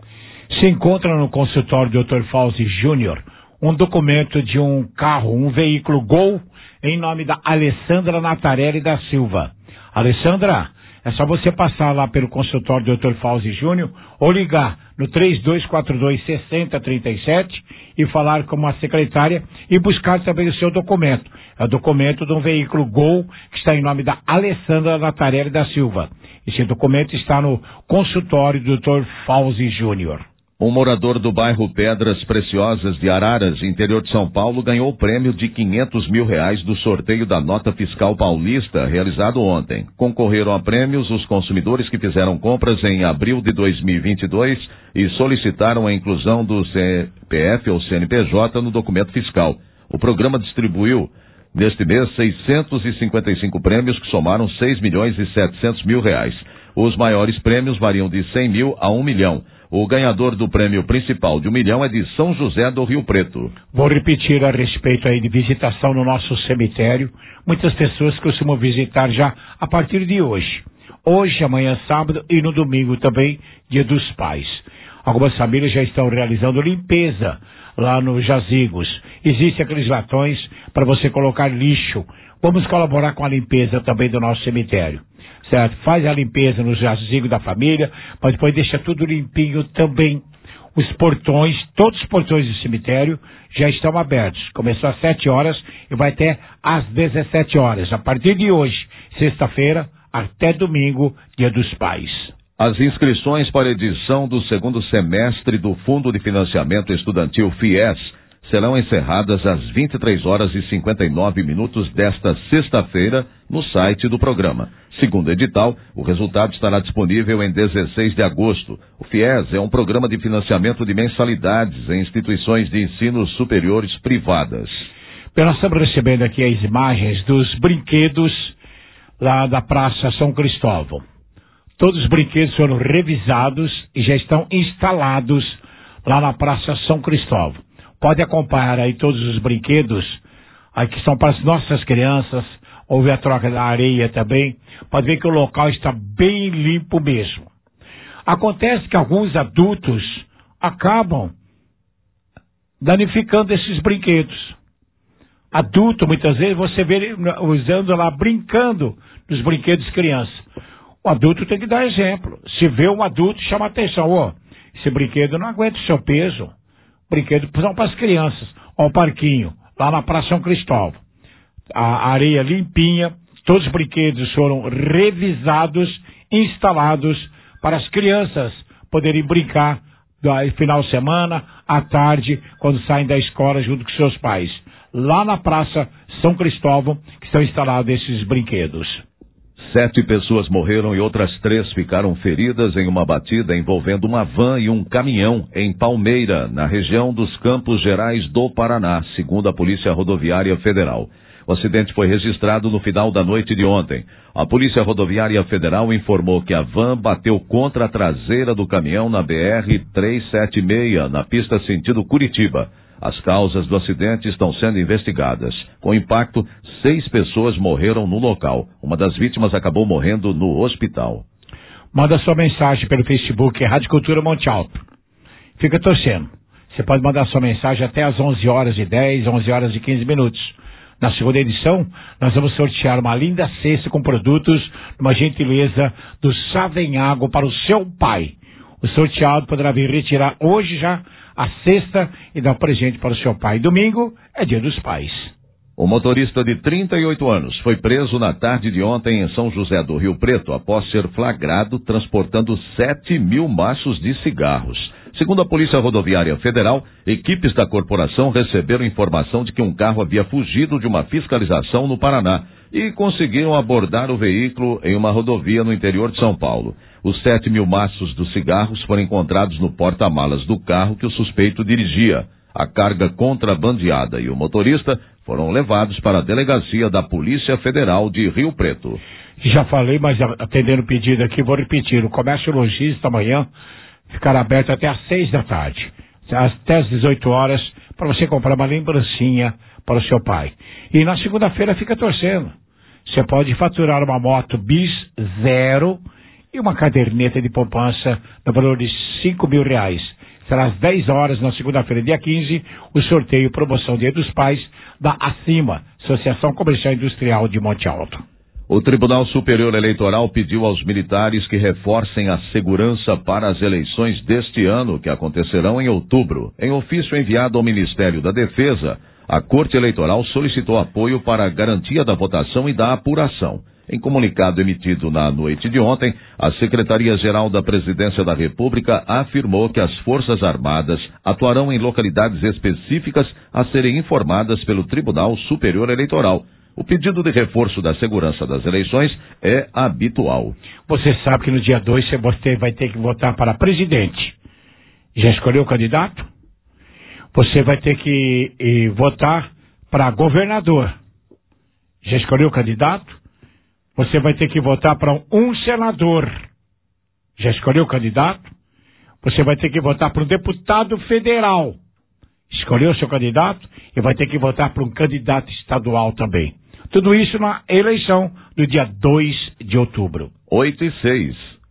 Se encontra no consultório do doutor Fauzi Júnior um documento de um carro, um veículo Gol, em nome da Alessandra Natarelli da Silva. Alessandra, é só você passar lá pelo consultório do doutor Fauzi Júnior ou ligar no três dois quatro dois, seis zero três sete e falar com uma secretária e buscar também o seu documento. É o documento de um veículo Gol que está em nome da Alessandra Natarelli da Silva. Esse documento está no consultório do doutor Fauzi Júnior. Um morador do bairro Pedras Preciosas de Araras, interior de São Paulo, ganhou o prêmio de quinhentos mil reais do sorteio da Nota Fiscal Paulista, realizado ontem. Concorreram a prêmios os consumidores que fizeram compras em abril de dois mil e vinte e dois e solicitaram a inclusão do C P F ou C N P J no documento fiscal. O programa distribuiu, neste mês, seiscentos e cinquenta e cinco prêmios que somaram seis milhões e setecentos mil reais. Os maiores prêmios variam de cem mil a um milhão. O ganhador do prêmio principal de um milhão é de São José do Rio Preto. Vou repetir a respeito aí de visitação no nosso cemitério. Muitas pessoas costumam visitar já a partir de hoje. Hoje, amanhã, sábado e no domingo também, Dia dos Pais. Algumas famílias já estão realizando limpeza lá nos jazigos. Existem aqueles latões para você colocar lixo. Vamos colaborar com a limpeza também do nosso cemitério. Certo? Faz a limpeza no jazigo da família, mas depois deixa tudo limpinho também. Os portões, todos os portões do cemitério já estão abertos. Começou às sete horas e vai até às dezessete horas. A partir de hoje, sexta-feira, até domingo, Dia dos Pais. As inscrições para a edição do segundo semestre do Fundo de Financiamento Estudantil FIES serão encerradas às vinte e três horas e cinquenta e nove minutos desta sexta-feira no site do programa. Segundo o edital, o resultado estará disponível em dezesseis de agosto. O FIES é um programa de financiamento de mensalidades em instituições de ensino superiores privadas. Nós estamos recebendo aqui as imagens dos brinquedos lá da Praça São Cristóvão. Todos os brinquedos foram revisados e já estão instalados lá na Praça São Cristóvão. Pode acompanhar aí todos os brinquedos aí que são para as nossas crianças. Houve a troca da areia também. Pode ver que o local está bem limpo mesmo. Acontece que alguns adultos acabam danificando esses brinquedos. Adulto, muitas vezes, você vê ele usando lá, brincando nos brinquedos crianças. O adulto tem que dar exemplo. Se vê um adulto, chama atenção. Ó, esse brinquedo não aguenta o seu peso. Brinquedo são para as crianças. Ó, o parquinho, lá na Praça São Cristóvão. A areia limpinha, todos os brinquedos foram revisados, instalados para as crianças poderem brincar no final de semana, à tarde, quando saem da escola junto com seus pais. Lá na Praça São Cristóvão, que estão instalados esses brinquedos. Sete pessoas morreram e outras três ficaram feridas em uma batida envolvendo uma van e um caminhão em Palmeira, na região dos Campos Gerais do Paraná, segundo a Polícia Rodoviária Federal. O acidente foi registrado no final da noite de ontem. A Polícia Rodoviária Federal informou que a van bateu contra a traseira do caminhão na B R trezentos e setenta e seis, na pista sentido Curitiba. As causas do acidente estão sendo investigadas. Com o impacto, seis pessoas morreram no local. Uma das vítimas acabou morrendo no hospital. Manda sua mensagem pelo Facebook Rádio Cultura Monte Alto. Fica torcendo. Você pode mandar sua mensagem até às onze horas e dez, onze horas e quinze minutos. Na segunda edição, nós vamos sortear uma linda cesta com produtos, uma gentileza do Savenhago para o seu pai. O sorteado poderá vir retirar hoje já a cesta e dar um presente para o seu pai. Domingo é dia dos pais. O motorista de trinta e oito anos foi preso na tarde de ontem em São José do Rio Preto após ser flagrado transportando sete mil maços de cigarros. Segundo a Polícia Rodoviária Federal, equipes da corporação receberam informação de que um carro havia fugido de uma fiscalização no Paraná e conseguiram abordar o veículo em uma rodovia no interior de São Paulo. Os sete mil maços dos cigarros foram encontrados no porta-malas do carro que o suspeito dirigia. A carga contrabandeada e o motorista foram levados para a delegacia da Polícia Federal de Rio Preto. Já falei, mas atendendo o pedido aqui, vou repetir. O comércio lojista amanhã ficará aberto até às seis da tarde, até às dezoito horas, para você comprar uma lembrancinha para o seu pai. E na segunda-feira fica torcendo. Você pode faturar uma moto bis zero e uma caderneta de poupança no valor de cinco mil reais. Será às dez horas na segunda-feira, dia quinze, o sorteio promoção Dia dos Pais da Acima, Associação Comercial e Industrial de Monte Alto. O Tribunal Superior Eleitoral pediu aos militares que reforcem a segurança para as eleições deste ano, que acontecerão em outubro. Em ofício enviado ao Ministério da Defesa, a Corte Eleitoral solicitou apoio para a garantia da votação e da apuração. Em comunicado emitido na noite de ontem, a Secretaria-Geral da Presidência da República afirmou que as Forças Armadas atuarão em localidades específicas a serem informadas pelo Tribunal Superior Eleitoral. O pedido de reforço da segurança das eleições é habitual. Você sabe que no dia dois você vai ter que votar para presidente. Já escolheu o candidato? Você vai ter que e, votar para governador. Já escolheu o candidato? Você vai ter que votar para um senador. Já escolheu o candidato? Você vai ter que votar para um deputado federal. Escolheu o seu candidato e vai ter que votar para um candidato estadual também. Tudo isso na eleição do dia dois de outubro. oito e seis.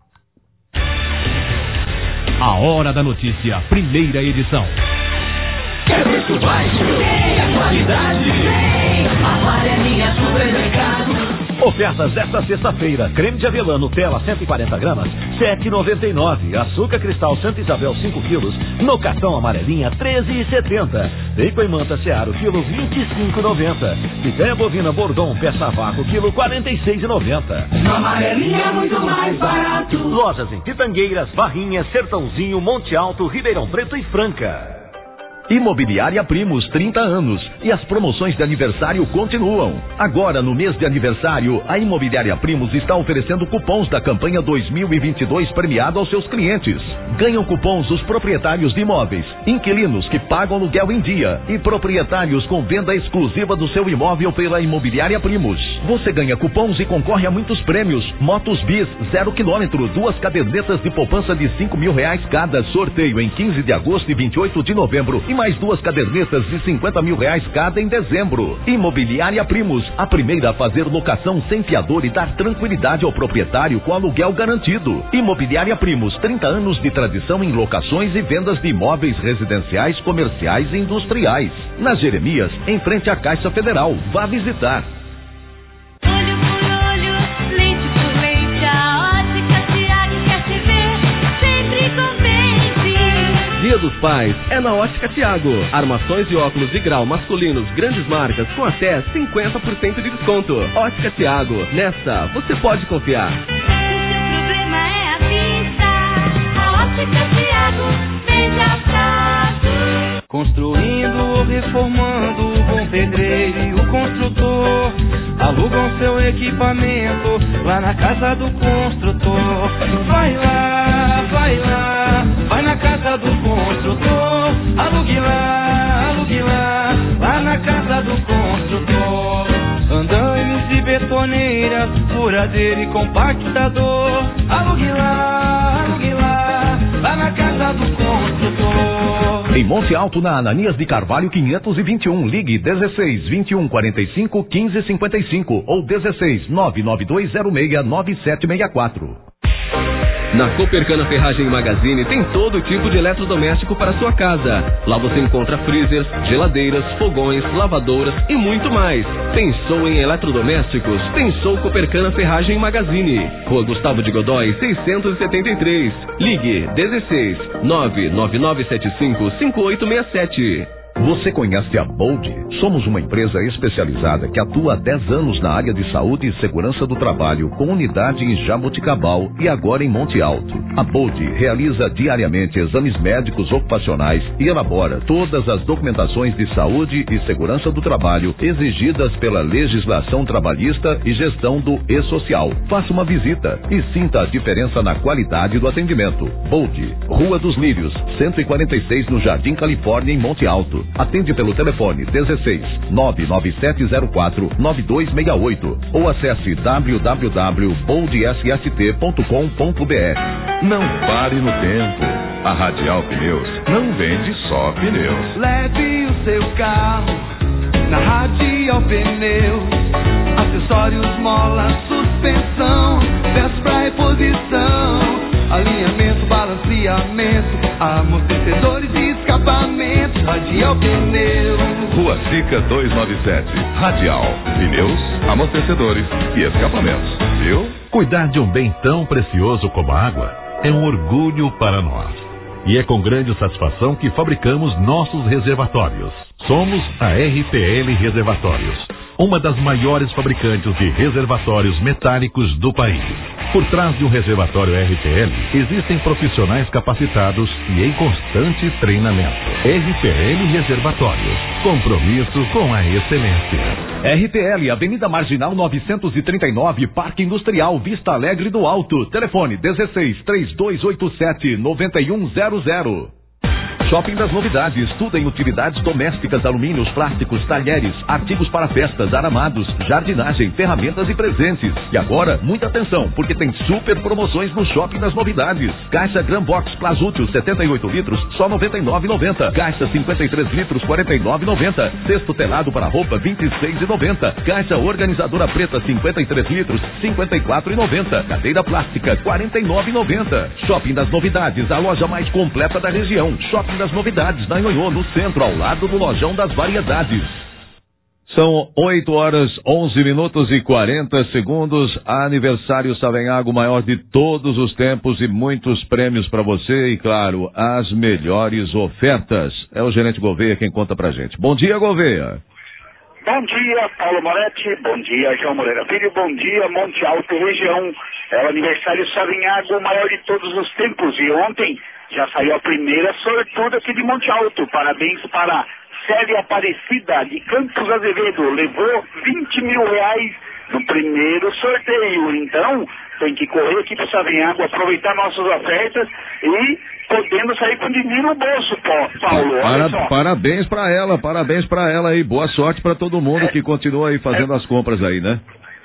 A Hora da Notícia, primeira edição. É preço baixo, é qualidade, a amarelinha supermercado. Ofertas desta sexta-feira: creme de avelã Nutella cento e quarenta gramas, sete reais e noventa e nove centavos. Açúcar cristal Santa Isabel cinco quilos, no cartão amarelinha treze reais e setenta centavos. Bacon e manta Searo quilo vinte e cinco reais e noventa centavos. Picanha bovina Bordon peça vácuo quilo quarenta e seis reais e noventa centavos. Na amarelinha é muito mais barato. Lojas em Pitangueiras, Barrinhas, Sertãozinho, Monte Alto, Ribeirão Preto e Franca. Imobiliária Primos, trinta anos. E as promoções de aniversário continuam. Agora, no mês de aniversário, a Imobiliária Primos está oferecendo cupons da campanha dois mil e vinte e dois premiado aos seus clientes. Ganham cupons os proprietários de imóveis, inquilinos que pagam aluguel em dia e proprietários com venda exclusiva do seu imóvel pela Imobiliária Primos. Você ganha cupons e concorre a muitos prêmios. Motos Bis, zero quilômetro, duas cadernetas de poupança de cinco mil reais cada. Sorteio em quinze de agosto e vinte e oito de novembro. E mais duas cadernetas de cinquenta mil reais cada em dezembro. Imobiliária Primos, a primeira a fazer locação sem fiador e dar tranquilidade ao proprietário com aluguel garantido. Imobiliária Primos, trinta anos de tradição em locações e vendas de imóveis residenciais, comerciais e industriais. Na Jeremias, em frente à Caixa Federal. Vá visitar. Dia dos Pais é na Ótica Thiago. Armações e óculos de grau masculinos, grandes marcas com até cinquenta por cento de desconto. Ótica Thiago, nessa você pode confiar. O problema é a vista. A Ótica Thiago, veja prazo. Construindo ou reformando, o bom pedreiro e o construtor alugam seu equipamento lá na casa do construtor. Vai lá, vai lá, vai na casa do construtor. Alugue lá, alugue lá, lá na casa do construtor. Andaimes e betoneiras, furadeira e compactador. Alugue lá, alugue lá, lá na casa do construtor. Em Monte Alto, na Ananias de Carvalho quinhentos e vinte e um, ligue dezesseis, vinte e um, quarenta e cinco, quinze, cinquenta e cinco ou dezesseis, nove nove dois zero seis, nove sete seis quatro. Na Copercana Ferragem e Magazine tem todo tipo de eletrodoméstico para sua casa. Lá você encontra freezers, geladeiras, fogões, lavadoras e muito mais. Pensou em eletrodomésticos? Pensou Copercana Ferragem e Magazine. Rua Gustavo de Godói, seiscentos e setenta e três. Ligue dezesseis, nove nove nove sete cinco, cinco oito seis sete. Você conhece a Bold? Somos uma empresa especializada que atua há dez anos na área de saúde e segurança do trabalho, com unidade em Jaboticabal e agora em Monte Alto. A Bold realiza diariamente exames médicos ocupacionais e elabora todas as documentações de saúde e segurança do trabalho exigidas pela legislação trabalhista e gestão do e-social. Faça uma visita e sinta a diferença na qualidade do atendimento. Bold, Rua dos Lírios, cento e quarenta e seis no Jardim Califórnia, em Monte Alto. Atende pelo telefone dezesseis, nove nove sete zero quatro, nove dois seis oito ou acesse w w w ponto bold s s t ponto com ponto b r. Não pare no tempo. A Radial Pneus não vende só pneus. Leve o seu carro na Radial Pneus. Acessórios, mola, suspensão, peças pra reposição, alinhamento, balanceamento, amortecedores e escapamentos. Radial Pneus. Rua Sica duzentos e noventa e sete. Radial Pneus, amortecedores e escapamentos. Viu? Cuidar de um bem tão precioso como a água é um orgulho para nós. E é com grande satisfação que fabricamos nossos reservatórios. Somos a R P L Reservatórios, uma das maiores fabricantes de reservatórios metálicos do país. Por trás de um reservatório R P L, existem profissionais capacitados e em constante treinamento. R P L Reservatórios, compromisso com a excelência. R P L, Avenida Marginal novecentos e trinta e nove, Parque Industrial, Vista Alegre do Alto. Telefone dezesseis, três dois oito sete, nove um zero zero. Shopping das Novidades, tudo em utilidades domésticas, alumínios, plásticos, talheres, artigos para festas, aramados, jardinagem, ferramentas e presentes. E agora, muita atenção, porque tem super promoções no Shopping das Novidades. Caixa Gran Box Plasútil, setenta e oito litros, só noventa e nove reais e noventa centavos. Caixa cinquenta e três litros, quarenta e nove reais e noventa centavos. Cesto telado para roupa, vinte e seis reais e noventa centavos. Caixa organizadora preta, cinquenta e três litros, cinquenta e quatro reais e noventa centavos. Cadeira plástica, quarenta e nove reais e noventa centavos. Shopping das Novidades, a loja mais completa da região. Shopping das Novidades, na Nhonhô, no centro, ao lado do Lojão das Variedades. São oito horas, onze minutos e quarenta segundos. Aniversário Savenhago, maior de todos os tempos, e muitos prêmios para você e, claro, as melhores ofertas. É o gerente Gouveia quem conta pra gente. Bom dia, Gouveia. Bom dia, Paulo Moretti. Bom dia, João Moreira Filho. Bom dia, Monte Alto e região. É o aniversário Savenhago, maior de todos os tempos. E ontem já saiu a primeira sortuda aqui de Monte Alto. Parabéns para Célia Aparecida de Campos Azevedo. Levou vinte mil reais no primeiro sorteio. Então, tem que correr aqui para o Savenhago, aproveitar nossas ofertas e podendo sair com dinheiro no bolso, Paulo. Para, parabéns para ela, parabéns para ela aí. Boa sorte para todo mundo é, que continua aí fazendo é, as compras aí, né?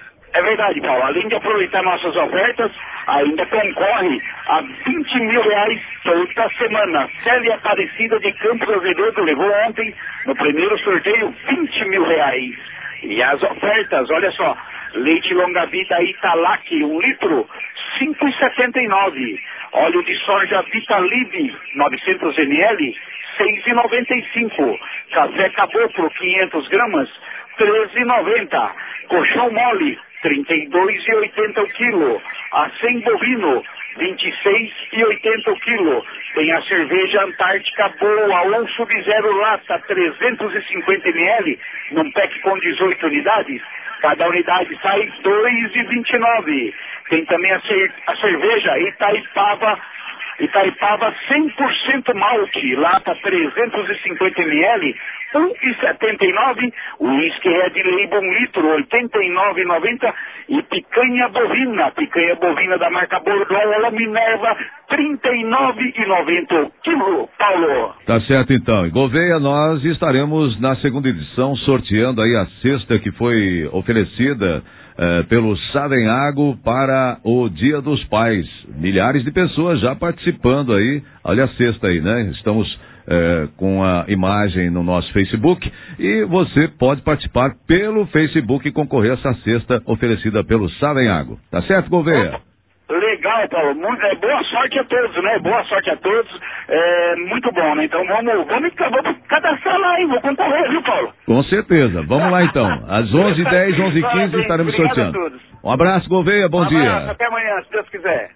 É verdade, Paulo. Além de aproveitar nossas ofertas, ainda concorre a vinte mil reais toda semana. Célia Aparecida de Campos Azevedo levou ontem, no primeiro sorteio, vinte mil reais. E as ofertas, olha só, leite longa vida Italac, um litro, cinco reais e setenta e nove centavos. Óleo de soja Vitalib, novecentos mililitros, seis reais e noventa e cinco centavos. Café Caboclo, quinhentas gramas, treze reais e noventa centavos. Colchão mole, trinta e dois reais e oitenta centavos o quilo. Acém bovino, vinte e seis reais e oitenta centavos o quilo. Tem a cerveja Antártica Boa, um Sub-Zero lata, trezentos e cinquenta mililitros, num pack com dezoito unidades. Cada unidade sai dois reais e vinte e nove centavos. Tem também a, cer a cerveja Itaipava, Itaipava cem por cento malte, lata trezentos e cinquenta mililitros, um real e setenta e nove centavos. Whisky Red Label, um litro, oitenta e nove reais e noventa centavos. E picanha bovina, picanha bovina da marca Bordeaux Minerva, trinta e nove reais e noventa centavos quilo, Paulo. Tá certo então. E Gouveia, nós estaremos na segunda edição sorteando aí a cesta que foi oferecida É, pelo Savenhago para o Dia dos Pais. Milhares de pessoas já participando aí. Olha a cesta aí, né? Estamos é, com a imagem no nosso Facebook e você pode participar pelo Facebook e concorrer a essa cesta oferecida pelo Savenhago. Tá certo, Gouveia? Legal. legal, Paulo. Muito, é, boa sorte a todos, né? Boa sorte a todos. É, muito bom, né? Então vamos, vamos, vamos cadastrar lá, hein? Vou concorrer, viu, Paulo? Com certeza. Vamos lá, então. Às onze e dez, onze e quinze estaremos sorteando. Um abraço, Gouveia. Bom um dia. Abraço, até amanhã, se Deus quiser.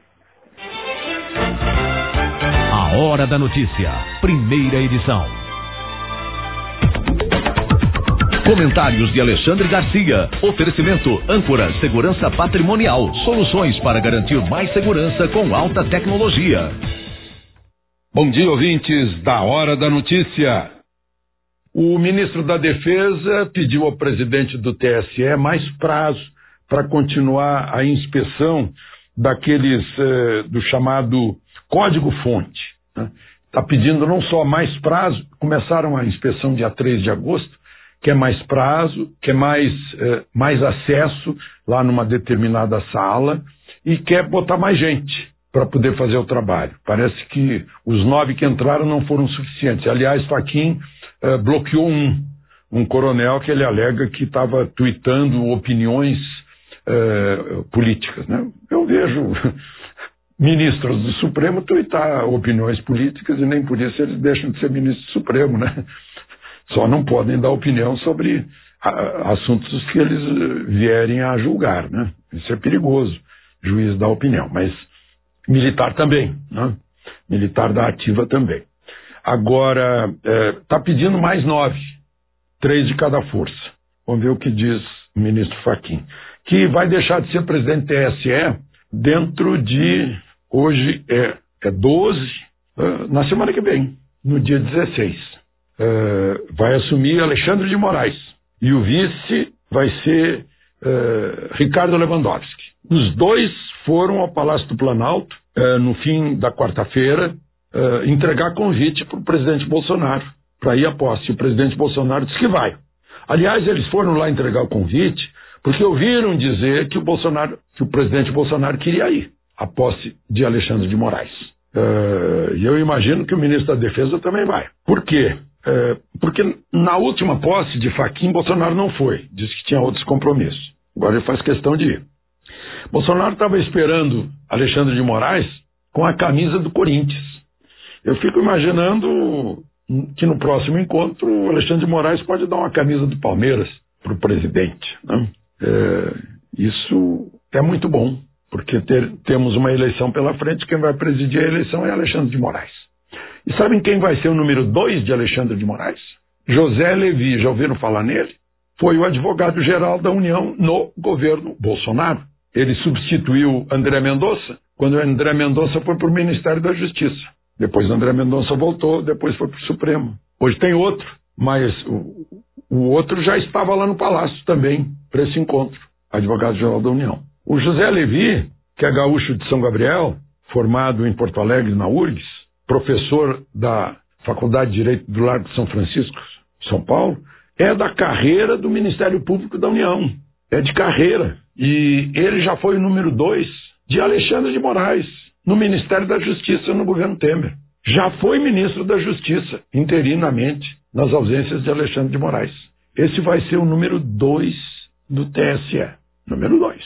A Hora da Notícia, primeira edição. Comentários de Alexandre Garcia. Oferecimento Âncora Segurança Patrimonial. Soluções para garantir mais segurança com alta tecnologia. Bom dia, ouvintes da Hora da Notícia. O ministro da Defesa pediu ao presidente do T S E mais prazo para continuar a inspeção daqueles eh, do chamado código-fonte. Está né? pedindo não só mais prazo, começaram a inspeção dia três de agosto, quer mais prazo, quer mais, eh, mais acesso lá numa determinada sala e quer botar mais gente para poder fazer o trabalho. Parece que os nove que entraram não foram suficientes. Aliás, Fachin eh, bloqueou um, um coronel que ele alega que estava tuitando opiniões eh, políticas. Né? Eu vejo ministros do Supremo tuitar opiniões políticas e nem por isso eles deixam de ser ministro do Supremo, né? Só não podem dar opinião sobre a, assuntos que eles vierem a julgar, né? Isso é perigoso, juiz dá opinião, mas militar também, né? Militar da ativa também. Agora, está é, pedindo mais nove, três de cada força. Vamos ver o que diz o ministro Fachin, que vai deixar de ser presidente do T S E dentro de, hoje é, é doze, uh, na semana que vem, no dia dezesseis. Uh, vai assumir Alexandre de Moraes e o vice vai ser uh, Ricardo Lewandowski. Os dois foram ao Palácio do Planalto uh, no fim da quarta-feira uh, entregar convite para o presidente Bolsonaro para ir à posse. O presidente Bolsonaro disse que vai. Aliás, eles foram lá entregar o convite porque ouviram dizer que o Bolsonaro, que o presidente Bolsonaro queria ir à posse de Alexandre de Moraes. Uh, e eu imagino que o ministro da Defesa também vai. Por quê? É, porque na última posse de Fachin, Bolsonaro não foi. Disse que tinha outros compromissos. Agora ele faz questão de ir. Bolsonaro estava esperando Alexandre de Moraes com a camisa do Corinthians. Eu fico imaginando que no próximo encontro o Alexandre de Moraes pode dar uma camisa do Palmeiras para o presidente. Né? É, isso é muito bom, porque ter, temos uma eleição pela frente, quem vai presidir a eleição é Alexandre de Moraes. E sabem quem vai ser o número dois de Alexandre de Moraes? José Levi, já ouviram falar nele? Foi o advogado-geral da União no governo Bolsonaro. Ele substituiu André Mendonça, quando André Mendonça foi para o Ministério da Justiça. Depois André Mendonça voltou, depois foi para o Supremo. Hoje tem outro, mas o, o outro já estava lá no Palácio também, para esse encontro, advogado-geral da União. O José Levi, que é gaúcho de São Gabriel, formado em Porto Alegre, na U R G S, professor da Faculdade de Direito do Largo de São Francisco, São Paulo, é da carreira do Ministério Público da União. É de carreira. E ele já foi o número dois de Alexandre de Moraes, no Ministério da Justiça, no governo Temer. Já foi ministro da Justiça, interinamente, nas ausências de Alexandre de Moraes. Esse vai ser o número dois do T S E. Número dois.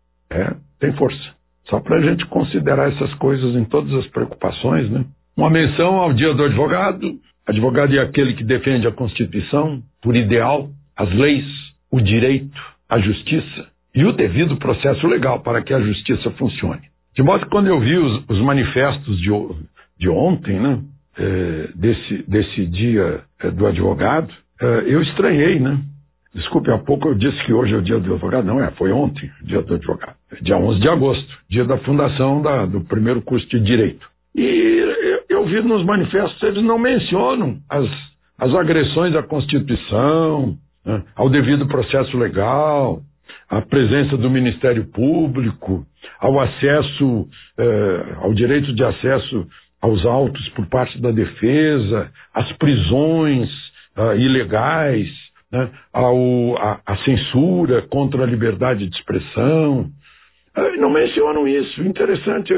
É, tem força. Só para a gente considerar essas coisas em todas as preocupações, né? Uma menção ao Dia do Advogado. Advogado é aquele que defende a Constituição por ideal, as leis, o direito, a justiça e o devido processo legal para que a justiça funcione. De modo que quando eu vi os, os manifestos de, de ontem, né, é, desse, desse Dia é, do Advogado, é, eu estranhei, né? Desculpe, há pouco eu disse que hoje é o Dia do Advogado. Não é, foi ontem o Dia do Advogado. É dia onze de agosto, dia da fundação da, do primeiro curso de Direito. E eu, eu vi nos manifestos, eles não mencionam as, as agressões à Constituição, né, ao devido processo legal, à presença do Ministério Público, ao acesso, eh, ao direito de acesso aos autos por parte da defesa, às prisões ah, ilegais, né, ao, a, a censura contra a liberdade de expressão. Não mencionam isso. Interessante,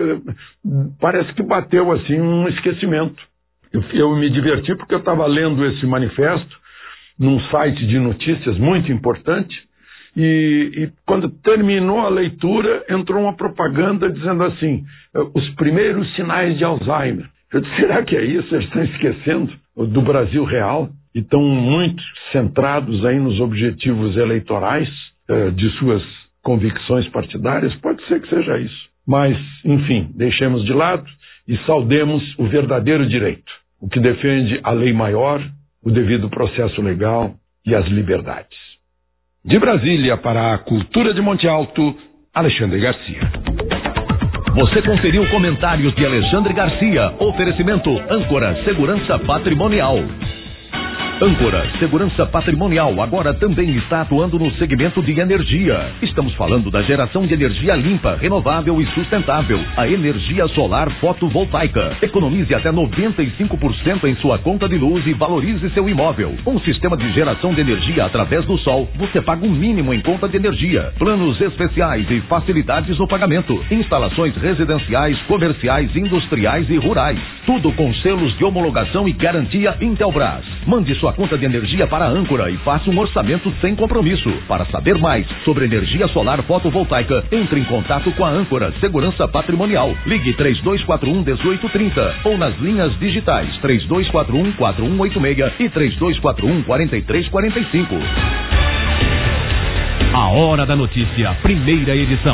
parece que bateu assim um esquecimento. Eu, eu me diverti porque eu estava lendo esse manifesto num site de notícias muito importante E, e quando terminou a leitura, entrou uma propaganda dizendo assim, os primeiros sinais de Alzheimer. Eu disse, será que é isso? Eles estão esquecendo do Brasil real e estão muito centrados aí nos objetivos eleitorais eh, de suas convicções partidárias? Pode ser que seja isso. Mas, enfim, deixemos de lado e saudemos o verdadeiro direito, o que defende a lei maior, o devido processo legal e as liberdades. De Brasília para a Cultura de Monte Alto, Alexandre Garcia. Você conferiu comentários de Alexandre Garcia. Oferecimento Âncora Segurança Patrimonial. Âncora Segurança Patrimonial agora também está atuando no segmento de energia. Estamos falando da geração de energia limpa, renovável e sustentável. A energia solar fotovoltaica. Economize até noventa e cinco por cento em sua conta de luz e valorize seu imóvel. Um sistema de geração de energia através do sol. Você paga um mínimo em conta de energia. Planos especiais e facilidades no pagamento. Instalações residenciais, comerciais, industriais e rurais. Tudo com selos de homologação e garantia Intelbras. Mande sua conta de energia para a Âncora e faça um orçamento sem compromisso. Para saber mais sobre energia solar fotovoltaica, entre em contato com a Âncora Segurança Patrimonial. Ligue três dois quatro um, um oito três zero ou nas linhas digitais três dois quatro um, quatro um oito seis e três dois quatro um, quatro três quatro cinco. A Hora da Notícia, primeira edição.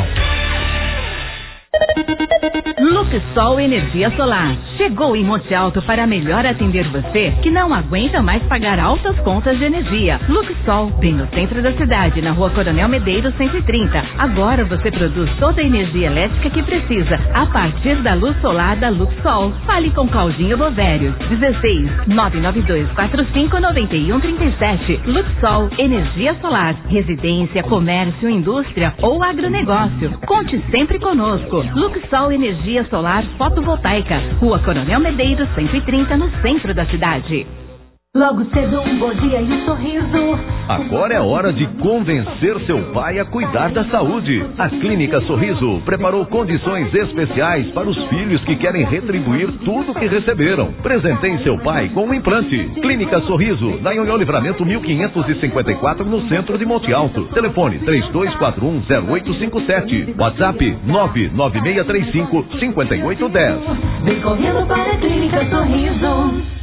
Luxol Energia Solar. Chegou em Monte Alto para melhor atender você que não aguenta mais pagar altas contas de energia. Luxol, bem no centro da cidade, na rua Coronel Medeiros cento e trinta. Agora você produz toda a energia elétrica que precisa a partir da luz solar da Luxol. Fale com Claudinho Bovério. dezesseis, nove nove dois quatro cinco, nove um três sete. Luxol Energia Solar. Residência, comércio, indústria ou agronegócio. Conte sempre conosco. Luxol Energia Solar Fotovoltaica, Rua Coronel Medeiros cento e trinta, no centro da cidade. Logo cedo um bom dia e um sorriso. Agora é hora de convencer seu pai a cuidar da saúde. A Clínica Sorriso preparou condições especiais para os filhos que querem retribuir tudo que receberam. Presenteie seu pai com um implante. Clínica Sorriso, na Ionhão Livramento mil quinhentos e cinquenta e quatro, no centro de Monte Alto. Telefone três dois quatro um, zero oito cinco sete. WhatsApp nove nove seis três cinco, cinco oito um zero. Vem correndo para a Clínica Sorriso.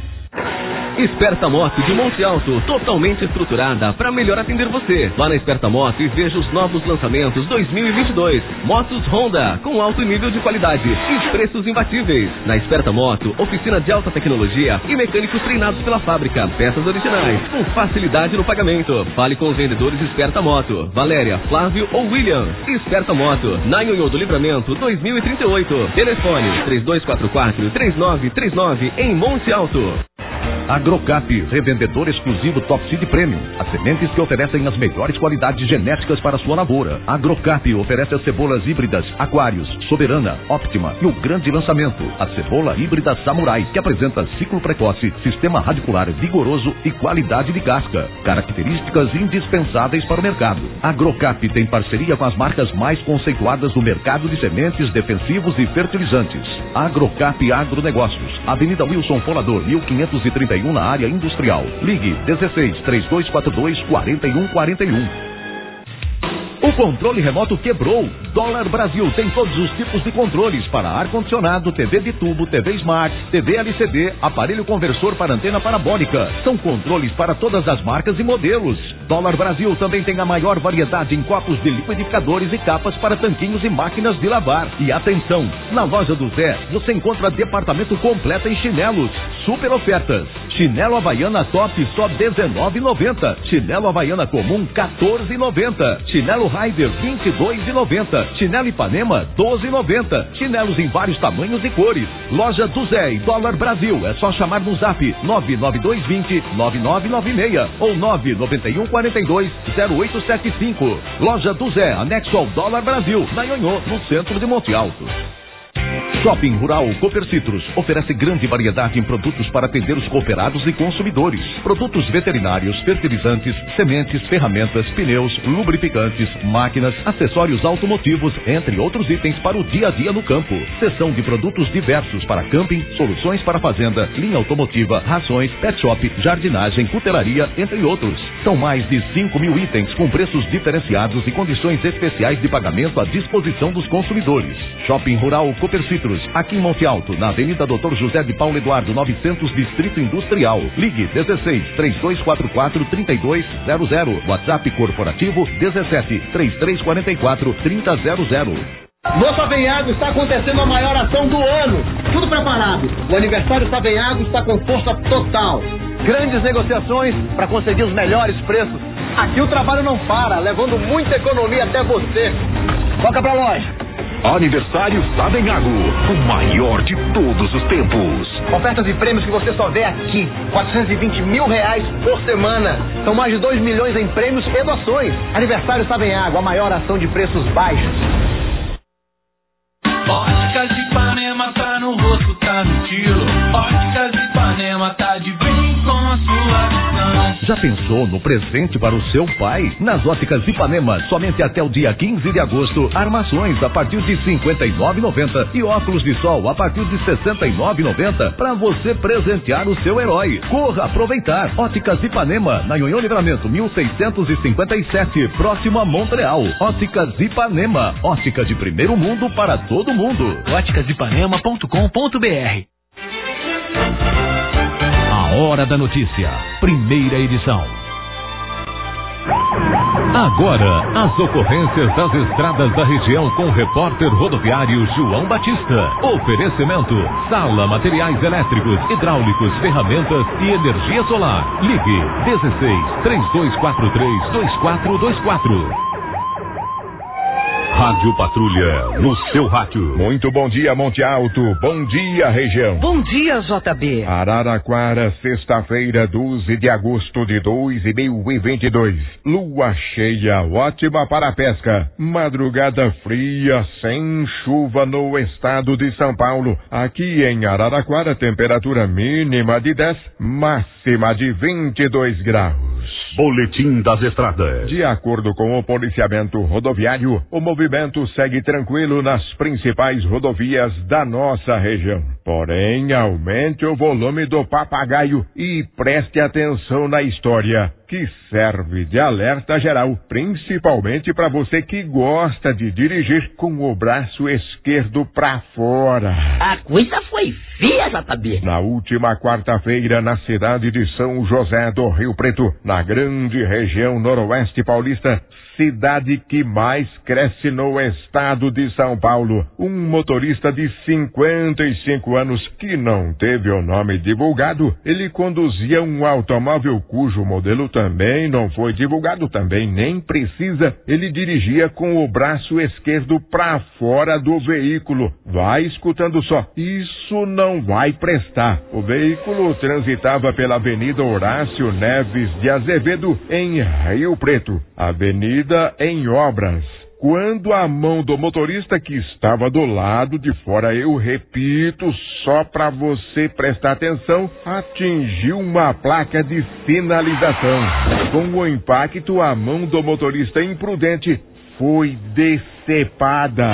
Esperta Moto de Monte Alto, totalmente estruturada para melhor atender você. Vá na Esperta Moto e veja os novos lançamentos dois mil e vinte e dois. Motos Honda, com alto nível de qualidade e preços imbatíveis. Na Esperta Moto, oficina de alta tecnologia e mecânicos treinados pela fábrica. Peças originais, com facilidade no pagamento. Fale com os vendedores Esperta Moto, Valéria, Flávio ou William. Esperta Moto, na Ionhão do Livramento dois mil e trinta e oito. Telefone três dois quatro quatro, três nove três nove, em Monte Alto. Agrocap, revendedor exclusivo Top Seed Premium. As sementes que oferecem as melhores qualidades genéticas para sua lavoura. Agrocap oferece as cebolas híbridas Aquários, Soberana, Optima e o grande lançamento, a cebola híbrida Samurai, que apresenta ciclo precoce, sistema radicular vigoroso e qualidade de casca. Características indispensáveis para o mercado. Agrocap tem parceria com as marcas mais conceituadas do mercado de sementes, defensivos e fertilizantes. Agrocap Agronegócios, Avenida Wilson Folador, mil quinhentos e trinta e um, na área industrial. Ligue dezesseis, três dois quatro dois, quatro um quatro um. O controle remoto quebrou. Dólar Brasil tem todos os tipos de controles para ar-condicionado, T V de tubo, T V Smart, T V L C D, aparelho conversor para antena parabólica. São controles para todas as marcas e modelos. Dólar Brasil também tem a maior variedade em copos de liquidificadores e capas para tanquinhos e máquinas de lavar. E atenção, na loja do Zé você encontra departamento completo em chinelos. Super ofertas. Chinelo Havaiana Top só dezenove reais e noventa centavos. Chinelo Havaiana Comum quatorze reais e noventa centavos. Chinelo Rider vinte e dois reais e noventa centavos. Chinelo Ipanema doze reais e noventa centavos. Chinelos em vários tamanhos e cores. Loja do Zé e Dólar Brasil. É só chamar no zap nove nove dois dois zero, nove nove nove seis ou nove nove um quatro dois, zero oito sete cinco. Loja do Zé, anexo ao Dólar Brasil, na Ionhão, no centro de Monte Alto. Shopping Rural Copercitros oferece grande variedade em produtos para atender os cooperados e consumidores. Produtos veterinários, fertilizantes, sementes, ferramentas, pneus, lubrificantes, máquinas, acessórios automotivos, entre outros itens para o dia a dia no campo. Seção de produtos diversos para camping, soluções para fazenda, linha automotiva, rações, pet shop, jardinagem, cutelaria, entre outros. São mais de cinco mil itens com preços diferenciados e condições especiais de pagamento à disposição dos consumidores. Shopping Rural Copercitros, aqui em Monte Alto, na Avenida doutor José de Paulo Eduardo, novecentos, Distrito Industrial. Ligue dezesseis, três dois quatro quatro, três dois zero zero. WhatsApp corporativo dezessete, três três quatro quatro, três zero zero zero. No Savenhago está acontecendo a maior ação do ano. Tudo preparado. O aniversário Savenhago está com força total. Grandes negociações para conseguir os melhores preços. Aqui o trabalho não para, levando muita economia até você. Toca pra loja. Aniversário Savenhago, o maior de todos os tempos. Ofertas e prêmios que você só vê aqui. quatrocentos e vinte mil reais por semana. São mais de dois milhões em prêmios e doações. Aniversário Savenhago, a maior ação de preços baixos. Óticas de Ipanema tá no rosto, tá no estilo. Óticas de Ipanema tá de bem com a sua visão. Já pensou no presente para o seu pai? Nas Óticas Ipanema, somente até o dia quinze de agosto, armações a partir de cinquenta e nove reais e noventa centavos e óculos de sol a partir de sessenta e nove reais e noventa centavos para você presentear o seu herói. Corra aproveitar. Óticas Ipanema, na Nhonhô Livramento, mil seiscentos e cinquenta e sete, próximo a Montreal. Óticas Ipanema, ótica de primeiro mundo para todo mundo. óticas ipanema ponto com ponto br. A Hora da Notícia, primeira edição. Agora, as ocorrências das estradas da região com o repórter rodoviário João Batista. Oferecimento: Sala Materiais Elétricos, Hidráulicos, Ferramentas e Energia Solar. Ligue dezesseis, três dois quatro três, dois quatro dois quatro. Rádio Patrulha, no seu rádio. Muito bom dia, Monte Alto. Bom dia, região. Bom dia, J B. Araraquara, sexta-feira, doze de agosto de dois mil e vinte e dois. Lua cheia, ótima para a pesca. Madrugada fria, sem chuva no estado de São Paulo. Aqui em Araraquara, temperatura mínima de dez, máxima de vinte e dois graus. Boletim das Estradas. De acordo com o policiamento rodoviário, o movimento segue tranquilo nas principais rodovias da nossa região. Porém, aumente o volume do papagaio e preste atenção na história, que serve de alerta geral, principalmente para você que gosta de dirigir com o braço esquerdo para fora. A coisa foi feia, J B. Na última quarta-feira, na cidade de São José do Rio Preto, na grande região noroeste paulista, cidade que mais cresce no estado de São Paulo, um motorista de cinquenta e cinco anos que não teve o nome divulgado, ele conduzia um automóvel cujo modelo também não foi divulgado, também nem precisa. Ele dirigia com o braço esquerdo para fora do veículo. Vai escutando só, isso não vai prestar. O veículo transitava pela Avenida Horácio Neves de Azevedo, em Rio Preto. Avenida em obras. Quando a mão do motorista que estava do lado de fora, eu repito, só para você prestar atenção, atingiu uma placa de sinalização. Com o impacto, a mão do motorista imprudente foi decepada.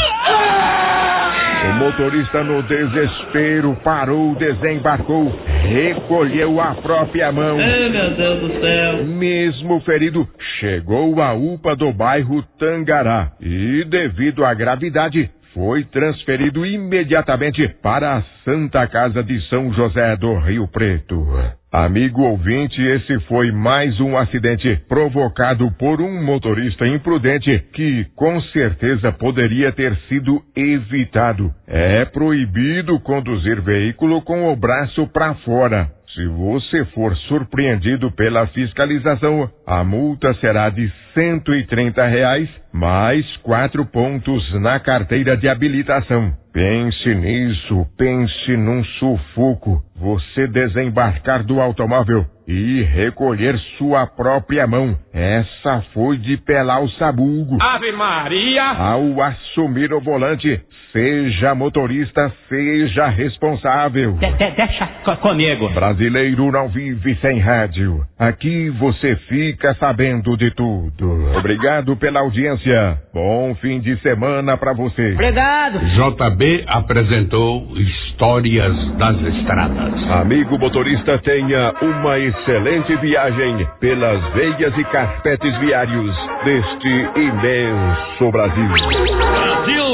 O motorista, no desespero, parou, desembarcou, recolheu a própria mão. Ai, meu Deus do céu. Mesmo ferido, chegou à U P A do bairro Tangará e, devido à gravidade, foi transferido imediatamente para a Santa Casa de São José do Rio Preto. Amigo ouvinte, esse foi mais um acidente provocado por um motorista imprudente que com certeza poderia ter sido evitado. É proibido conduzir veículo com o braço para fora. Se você for surpreendido pela fiscalização, a multa será de cento e trinta reais, mais quatro pontos na carteira de habilitação. Pense nisso, pense num sufoco. Você desembarcar do automóvel e recolher sua própria mão. Essa foi de pelar o sabugo. Ave Maria! Ao assumir o volante, seja motorista, seja responsável. De, de, deixa comigo. Brasileiro não vive sem rádio. Aqui você fica sabendo de tudo. Obrigado pela audiência. Bom fim de semana pra você. Obrigado. J B apresentou Histórias das Estradas. Amigo motorista, tenha uma excelente viagem pelas veias e carpetes viários deste imenso Brasil. Brasil!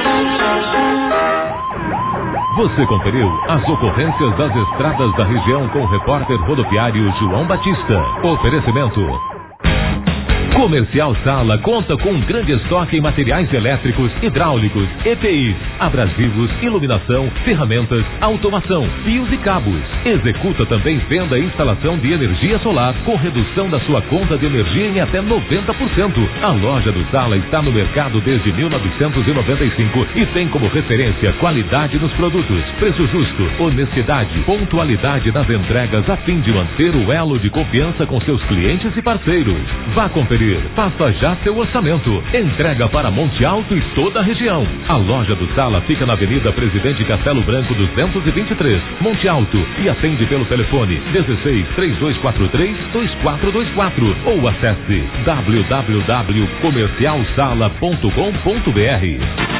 Você conferiu as ocorrências das estradas da região com o repórter rodoviário João Batista. Oferecimento. Comercial Sala conta com um grande estoque em materiais elétricos, hidráulicos, E P Is, abrasivos, iluminação, ferramentas, automação, fios e cabos. Executa também venda e instalação de energia solar com redução da sua conta de energia em até noventa por cento. A loja do Sala está no mercado desde mil novecentos e noventa e cinco e tem como referência qualidade nos produtos, preço justo, honestidade, pontualidade nas entregas a fim de manter o elo de confiança com seus clientes e parceiros. Vá conferir. Faça já seu orçamento. Entrega para Monte Alto e toda a região. A loja do Sala fica na Avenida Presidente Castelo Branco duzentos e vinte e três, Monte Alto, e atende pelo telefone dezesseis, três dois quatro três, dois quatro dois quatro ou acesse w w w ponto comercial sala ponto com ponto b r.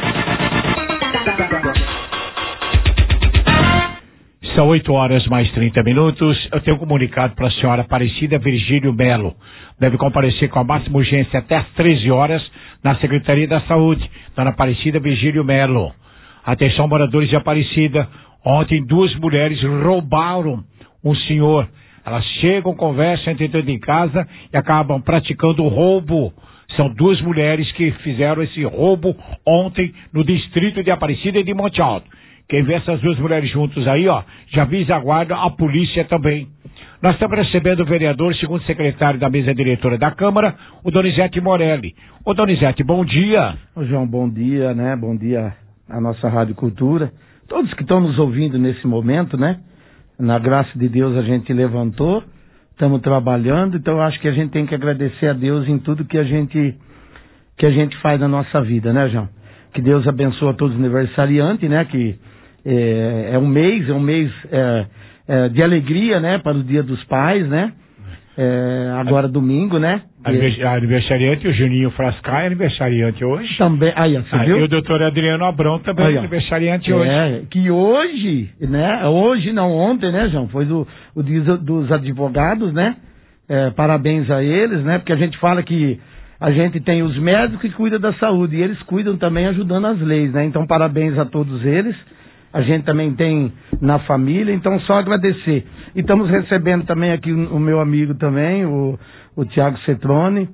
São oito horas mais trinta minutos. Eu tenho um comunicado para a senhora Aparecida Virgílio Melo. Deve comparecer com a máxima urgência até às treze horas na Secretaria da Saúde, Dona Aparecida Virgílio Melo. Atenção, moradores de Aparecida. Ontem duas mulheres roubaram um senhor. Elas chegam, conversam, entram dentro de casa e acabam praticando o roubo. São duas mulheres que fizeram esse roubo ontem no distrito de Aparecida e de Monte Alto. Quem vê essas duas mulheres juntos aí, ó, já avisa a guarda, a polícia também. Nós estamos recebendo o vereador, segundo secretário da mesa diretora da Câmara, o Donizete Morelli. Ô Donizete, bom dia. Ô João, bom dia, né? Bom dia à nossa Rádio Cultura. Todos que estão nos ouvindo nesse momento, né? Na graça de Deus a gente levantou, estamos trabalhando, então eu acho que a gente tem que agradecer a Deus em tudo que a gente, que a gente faz na nossa vida, né, João? Que Deus abençoe a todos os aniversariantes, né? Que é, é um mês, é um mês é, é, de alegria, né? Para o Dia dos Pais, né? É, agora domingo, né? A aniversariante, o Juninho Frascai é aniversariante hoje. Também, aí, você aí viu? E o doutor Adriano Abrão também é aniversariante hoje. É, que hoje, né? Hoje, não ontem, né, João? Foi do, o dia dos advogados, né? É, parabéns a eles, né? Porque a gente fala que a gente tem os médicos que cuidam da saúde e eles cuidam também ajudando as leis, né? Então, parabéns a todos eles. A gente também tem na família, então só agradecer. E estamos recebendo também aqui o, o meu amigo também, o, o Tiago Cetrone,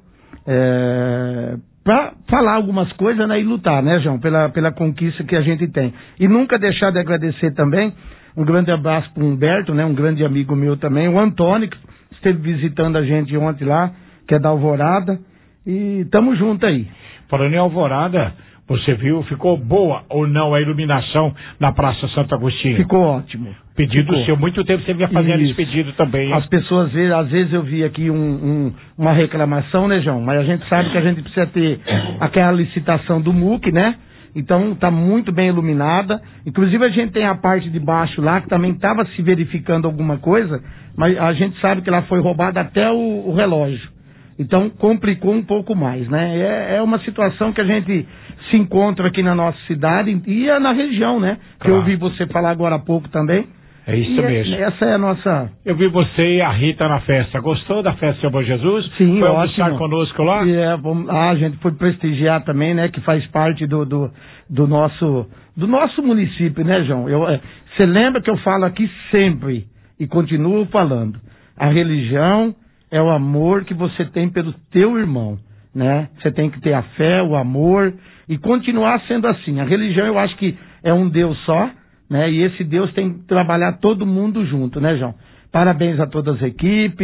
é, para falar algumas coisas, né, e lutar, né, João, pela, pela conquista que a gente tem. E nunca deixar de agradecer também, um grande abraço para o Humberto, né, um grande amigo meu também, o Antônio, que esteve visitando a gente ontem lá, que é da Alvorada, e estamos juntos aí. Falando em Alvorada, você viu, ficou boa ou não a iluminação na Praça Santo Agostinho? Ficou ótimo. Pedido Ficou. seu, muito tempo você vinha fazendo Isso. esse pedido também, hein? As pessoas, às vezes eu vi aqui um, um, uma reclamação, né, João? Mas a gente sabe que a gente precisa ter aquela licitação do M U C, né? Então está muito bem iluminada. Inclusive a gente tem a parte de baixo lá que também estava se verificando alguma coisa, mas a gente sabe que lá foi roubada até o, o relógio. Então complicou um pouco mais, né? É, é uma situação que a gente se encontra aqui na nossa cidade e é na região, né? Que Claro. eu ouvi você falar agora há pouco também. É isso E mesmo. É, essa é a nossa... Eu vi você e a Rita na festa. Gostou da festa do Senhor Bom Jesus? Sim, Foi ótimo. almoçar conosco lá? E é, vamos, ah, a gente foi prestigiar também, né? Que faz parte do, do, do, nosso, do nosso município, né, João? Você lembra que eu falo aqui sempre e continuo falando. A religião é o amor que você tem pelo teu irmão, né? Você tem que ter a fé, o amor e continuar sendo assim. A religião eu acho que é um Deus só, né? E esse Deus tem que trabalhar todo mundo junto, né, João? Parabéns a todas as equipes,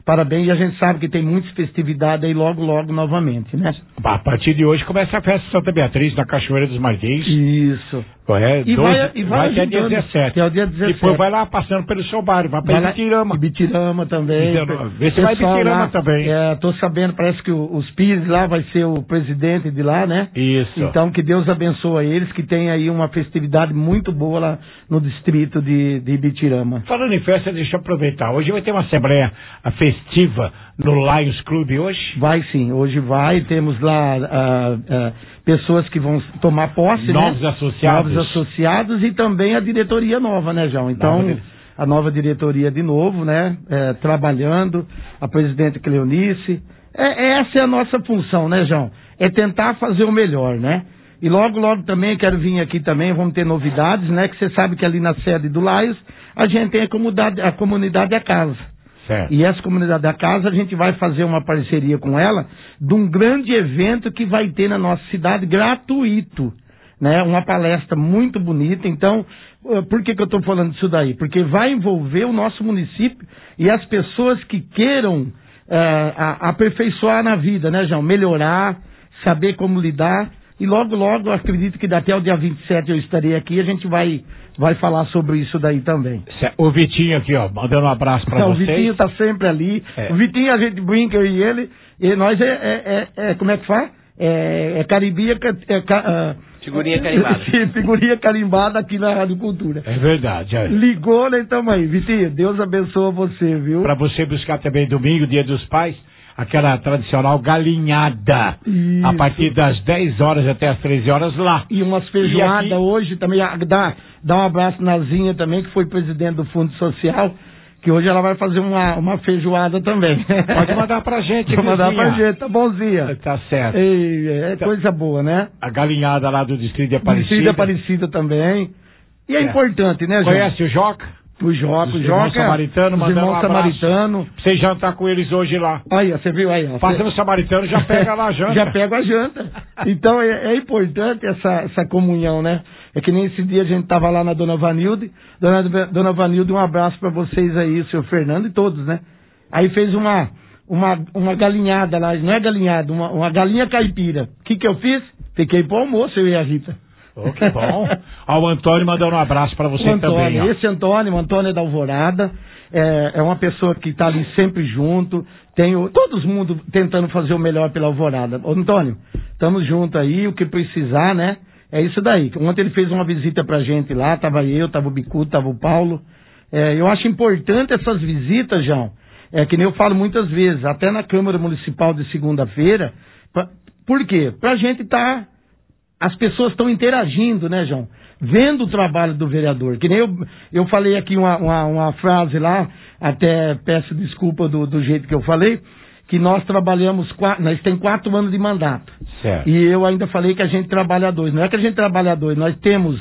parabéns, e a gente sabe que tem muitas festividades aí logo, logo novamente, né? A partir de hoje começa a festa de Santa Beatriz na Cachoeira dos Martins. Isso. É, E doze, vai, e vai, vai até dia ajudando. dezessete. Até o dia dezessete. Depois vai lá passando pelo seu bairro, vai pra Vai lá- Ibitirama. Ibitirama também. Ibitirama. Vê se vai Pessoal Ibitirama lá, também. É, tô sabendo, parece que o- os Pires lá vai ser o presidente de lá, né? Isso. Então que Deus abençoe eles, que tem aí uma festividade muito boa lá no distrito de, de Ibitirama. Falando em festa, deixa eu aproveitar. Hoje vai ter uma assembleia festiva no Lions Club hoje? Vai sim, hoje vai, temos lá ah, ah, pessoas que vão tomar posse, Novos né? associados. Novos associados e também a diretoria nova, né, João? Então, Nova dire- a nova diretoria de novo, né? É, trabalhando, a presidente Cleonice. É, essa é a nossa função, né, João? É tentar fazer o melhor, né? E logo, logo também, quero vir aqui também, vamos ter novidades, né? Que você sabe que ali na sede do Lions, a gente tem a comunidade, a comunidade da casa. Certo. E essa comunidade da casa, a gente vai fazer uma parceria com ela de um grande evento que vai ter na nossa cidade, gratuito, né? Uma palestra muito bonita. Então, eh, por que que eu estou falando disso daí? Porque vai envolver o nosso município e as pessoas que queiram eh, a- aperfeiçoar na vida, né, João? Melhorar, saber como lidar. E logo, logo, eu acredito que até o dia vinte e sete eu estarei aqui e a gente vai, vai falar sobre isso daí também. Certo. O Vitinho aqui, ó, mandando um abraço pra Não, o vocês. Vitinho tá sempre ali. É. O Vitinho, a gente brinca, eu e ele, e nós é, é, é, é como é que faz? É, é caribia, é, ca- ah, Figurinha carimbada. Sim, figurinha carimbada aqui na Rádio Cultura. É verdade. É. Ligou, né, então aí, Vitinho, Deus abençoe você, viu? Pra você buscar também domingo, dia dos pais, aquela tradicional galinhada. Isso. A partir das dez horas até as treze horas lá. E umas E feijoadas aqui- hoje também. ah, Dá, dá um abraço na Zinha também, que foi presidente do Fundo Social, que hoje ela vai fazer uma, uma feijoada também. Pode mandar pra gente, Vou mandar Vizinha. pra gente, tá bonzinha. Tá certo. Ei, é Então, coisa boa, né? A galinhada lá do Distrito de Aparecida. Distrito de Aparecida também. E é, É. importante, né, João? Conhece o Joca? O Joca, Os o irmãos Joca. Samaritano, os mandando irmãos um abraço. Samaritano. Pra você jantar com eles hoje lá. Aí, ó, você viu aí, ó. Passa no Samaritano, já pega lá a janta. Já pega a janta. Então é, é importante essa, essa comunhão, né? É que nem esse dia a gente tava lá na Dona Vanilde. Dona, Dona Vanilde, um abraço pra vocês aí, o senhor Fernando e todos, né? Aí fez uma, uma, uma galinhada lá, não é galinhada, uma, uma galinha caipira. O que que eu fiz? Fiquei pro almoço, eu e a Rita. Oh, que bom. Ó, o Antônio mandando um abraço pra você O Antônio, também. Ó. esse Antônio, o Antônio é da Alvorada, é, é uma pessoa que está ali sempre junto, tem o, todo mundo tentando fazer o melhor pela Alvorada. Ô, Antônio, estamos juntos aí, o que precisar, né? É isso daí. Ontem ele fez uma visita pra gente lá, tava eu, tava o Bicudo, tava o Paulo. É, eu acho importante essas visitas, João, é que nem eu falo muitas vezes, até na Câmara Municipal de segunda-feira. pra- Por quê? Pra gente estar... As pessoas estão interagindo, né, João? Vendo o trabalho do vereador. Que nem eu, eu falei aqui uma, uma, uma frase lá, até peço desculpa do, do jeito que eu falei, que nós trabalhamos, quatro, nós temos quatro anos de mandato. Certo. E eu ainda falei que a gente trabalha dois. Não é que a gente trabalha dois, nós temos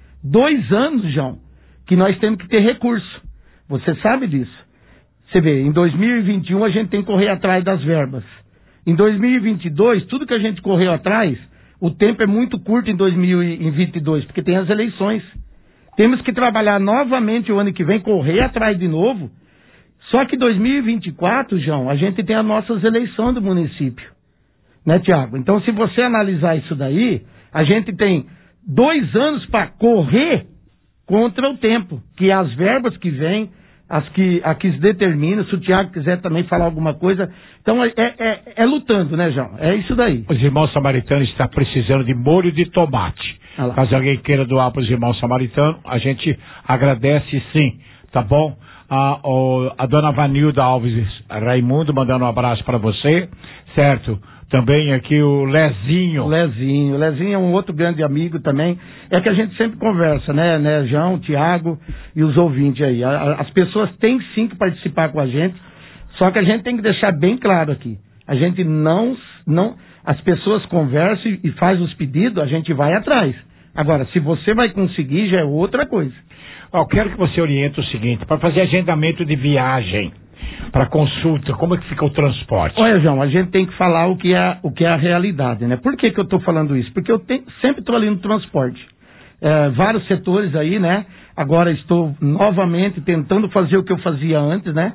dois anos, João, que nós temos que ter recurso. Você sabe disso. Você vê, em dois mil e vinte e um a gente tem que correr atrás das verbas. Em dois mil e vinte e dois, tudo que a gente correu atrás, o tempo é muito curto em dois mil e vinte e dois, porque tem as eleições. Temos que trabalhar novamente o ano que vem, correr atrás de novo. Só que dois mil e vinte e quatro, João, a gente tem as nossas eleições do município. Né, Tiago? Então, se você analisar isso daí, a gente tem dois anos para correr contra o tempo, que é as verbas que vêm, as que, a que se determina, se o Tiago quiser também falar alguma coisa. Então, é, é, é lutando, né, João? É isso daí. Os irmãos samaritanos estão precisando de molho de tomate. Ah lá. Caso alguém queira doar para os irmãos samaritanos, a gente agradece sim, tá bom? A, o- a dona Vanilda Alves Raimundo mandando um abraço para você, certo? Também aqui o Lezinho. O Lezinho. O Lezinho é um outro grande amigo também. É que a gente sempre conversa, né, né, João, Tiago e os ouvintes aí. A- a- As pessoas têm sim que participar com a gente, só que a gente tem que deixar bem claro aqui. A gente não, não, as pessoas conversam e fazem os pedidos, a gente vai atrás. Agora, se você vai conseguir, já é outra coisa. Ó, eu quero que você oriente o seguinte, para fazer agendamento de viagem, para consulta, como é que fica o transporte? Olha, João, a gente tem que falar o que é, o que é a realidade, né? Por que que eu estou falando isso? Porque eu tenho, sempre estou ali no transporte. É, vários setores aí, né? Agora estou novamente tentando fazer o que eu fazia antes, né?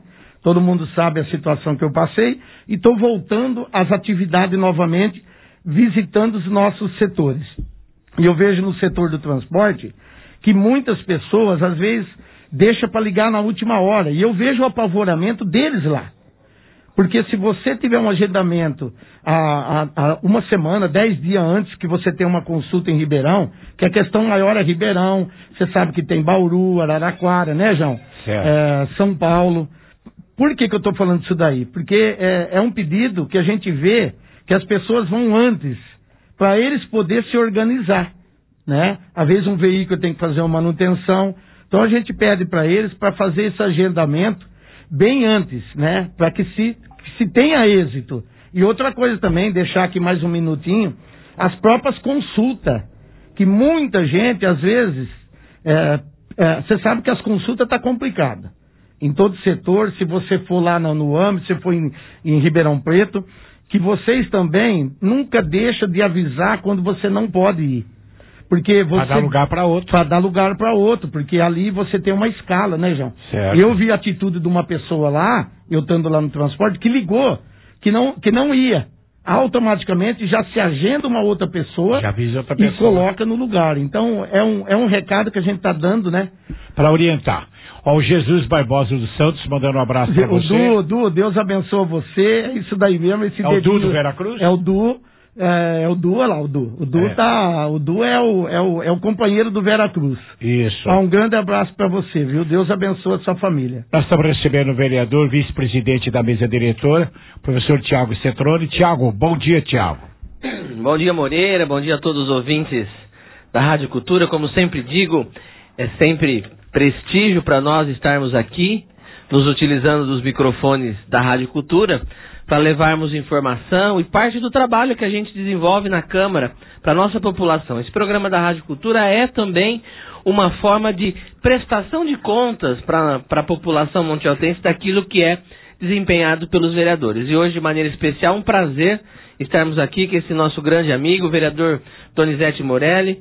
todo mundo sabe a situação que eu passei, e estou voltando às atividades novamente, visitando os nossos setores. E eu vejo no setor do transporte que muitas pessoas, às vezes, deixam para ligar na última hora, e eu vejo o apavoramento deles lá. Porque se você tiver um agendamento a, a, a uma semana, dez dias antes que você tem uma consulta em Ribeirão, que a questão maior é Ribeirão, você sabe que tem Bauru, Araraquara, né, João? É, São Paulo. Por que que eu estou falando isso daí? Porque é, é um pedido que a gente vê que as pessoas vão antes, para eles poderem se organizar, né? Às vezes um veículo tem que fazer uma manutenção, então a gente pede para eles para fazer esse agendamento bem antes, né? Para que se, que se tenha êxito. E outra coisa também, deixar aqui mais um minutinho, as próprias consultas, que muita gente, às vezes, é, é, você sabe que as consultas estão complicadas. Em todo setor, se você for lá no, no âmbito, se for em, em Ribeirão Preto, que vocês também nunca deixam de avisar quando você não pode ir. Porque você... Para dar lugar para outro. Para dar lugar para outro, porque ali você tem uma escala, né, João? Certo. Eu vi a atitude de uma pessoa lá, eu estando lá no transporte, que ligou, que não, que não ia. Automaticamente já se agenda uma outra pessoa, já avisa outra e pessoa. coloca no lugar. Então, é um, é um recado que a gente está dando, né? Para orientar. Ó, o Jesus Barbosa dos Santos mandando um abraço para você. O Du, Du, Deus abençoe você. É isso daí mesmo. Esse é o Du do Veracruz? É o Du. É, é o Du, olha lá, o Du. O Du, é. Tá, o Du é, o, é, o, é o companheiro do Veracruz. Isso. Ah, um grande abraço para você, viu? Deus abençoe a sua família. Nós estamos recebendo o vereador, vice-presidente da mesa diretora, professor Tiago Cetrone. Tiago, bom dia, Tiago. Bom dia, Moreira, bom dia a todos os ouvintes da Rádio Cultura. Como sempre digo, é sempre prestígio para nós estarmos aqui, nos utilizando dos microfones da Rádio Cultura, para levarmos informação e parte do trabalho que a gente desenvolve na Câmara para a nossa população. Esse programa da Rádio Cultura é também uma forma de prestação de contas para a população montealtense daquilo que é desempenhado pelos vereadores. E hoje, de maneira especial, um prazer estarmos aqui com esse nosso grande amigo, o vereador Donizete Morelli,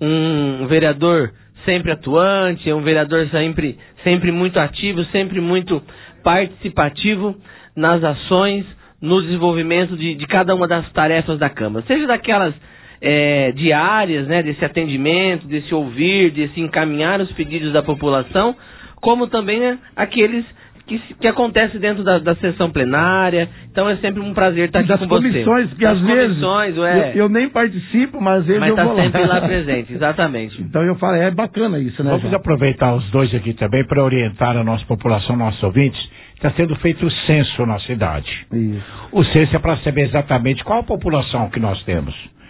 um vereador sempre atuante, um vereador sempre, sempre muito ativo, sempre muito participativo nas ações, no desenvolvimento de, de cada uma das tarefas da Câmara, seja daquelas é, diárias, né, desse atendimento, desse ouvir, desse encaminhar os pedidos da população, como também, né, aqueles que, que acontecem dentro da, da sessão plenária. Então é sempre um prazer estar aqui das com você. Comissões, que das às comissões, vezes é. eu, eu nem participo, mas às vezes mas eu tá vou lá. sempre lá presente, exatamente. Então eu falo, é bacana isso, né? Vamos João? aproveitar os dois aqui também para orientar a nossa população, nossos ouvintes. Está sendo feito o censo na cidade. Isso. O censo é para saber exatamente qual a população que nós temos.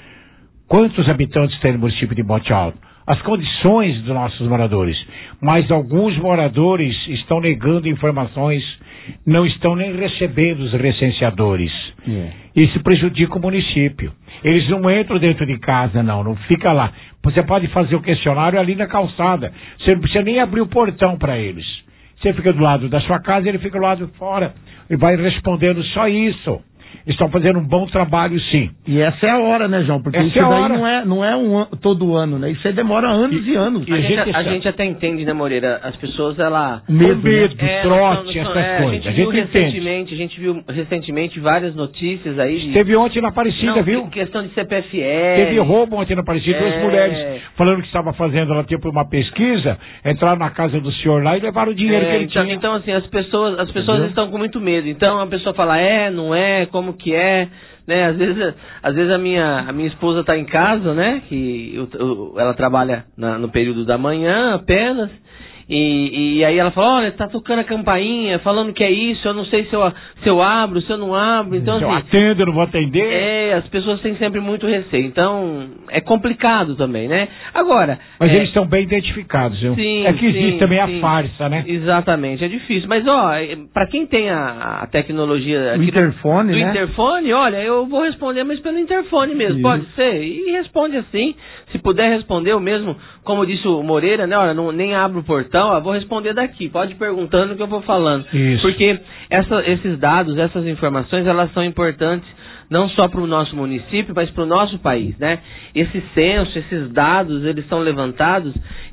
Quantos habitantes tem no município de Monte Alto? As condições dos nossos moradores. Mas alguns moradores estão negando informações, não estão nem recebendo os recenseadores. É. Isso prejudica o município. Eles não entram dentro de casa, não. Não fica lá. Você pode fazer o questionário ali na calçada. Você não precisa nem abrir o portão para eles. Você fica do lado da sua casa, ele fica do lado de fora e vai respondendo só isso. Estão fazendo um bom trabalho, sim. E essa é a hora, né, João? Porque essa isso é daí hora. não é, não é um an todo ano, né? Isso aí demora anos e, e anos. E a, gente, a gente até entende, né, Moreira? As pessoas, ela... Medo, medo, é, trote, não, não, essas é, coisas. A gente, viu recentemente, a gente viu recentemente várias notícias aí... De... Teve ontem na Aparecida, não, viu? Questão de C P F L... Teve roubo ontem na Aparecida, é... duas mulheres falando que estava fazendo ela tipo uma pesquisa, entraram na casa do senhor lá e levaram o dinheiro é, que ele então, tinha. Então, assim, as pessoas, as pessoas estão com muito medo. Então, a pessoa fala, é, não é, como que é... Né, às vezes, às vezes a minha, a minha esposa está em casa, né? Que eu, eu, ela trabalha na, no período da manhã apenas. E, e aí ela fala, olha, tá tocando a campainha, falando que é isso, eu não sei se eu, se eu abro, se eu não abro. Então, se eu assim, atendo, eu não vou atender. É, as pessoas têm sempre muito receio. Então, é complicado também, né? Agora... Mas é, eles estão bem identificados, viu? Sim, é que existe sim, também sim. a farsa, né? Exatamente, é difícil. Mas, ó, para quem tem a, a tecnologia... O interfone, do né? interfone, olha, eu vou responder, mas pelo interfone mesmo, Isso. pode ser. E responde assim, se puder responder, eu mesmo, como disse o Moreira, né? Olha, não, nem abro o portão, eu vou responder daqui, pode ir perguntando que eu vou falando. Isso. Porque essa, esses dados, essas informações, elas são importantes não só para o nosso município, mas para o nosso país, né? Esse censo, esses dados, eles são levantados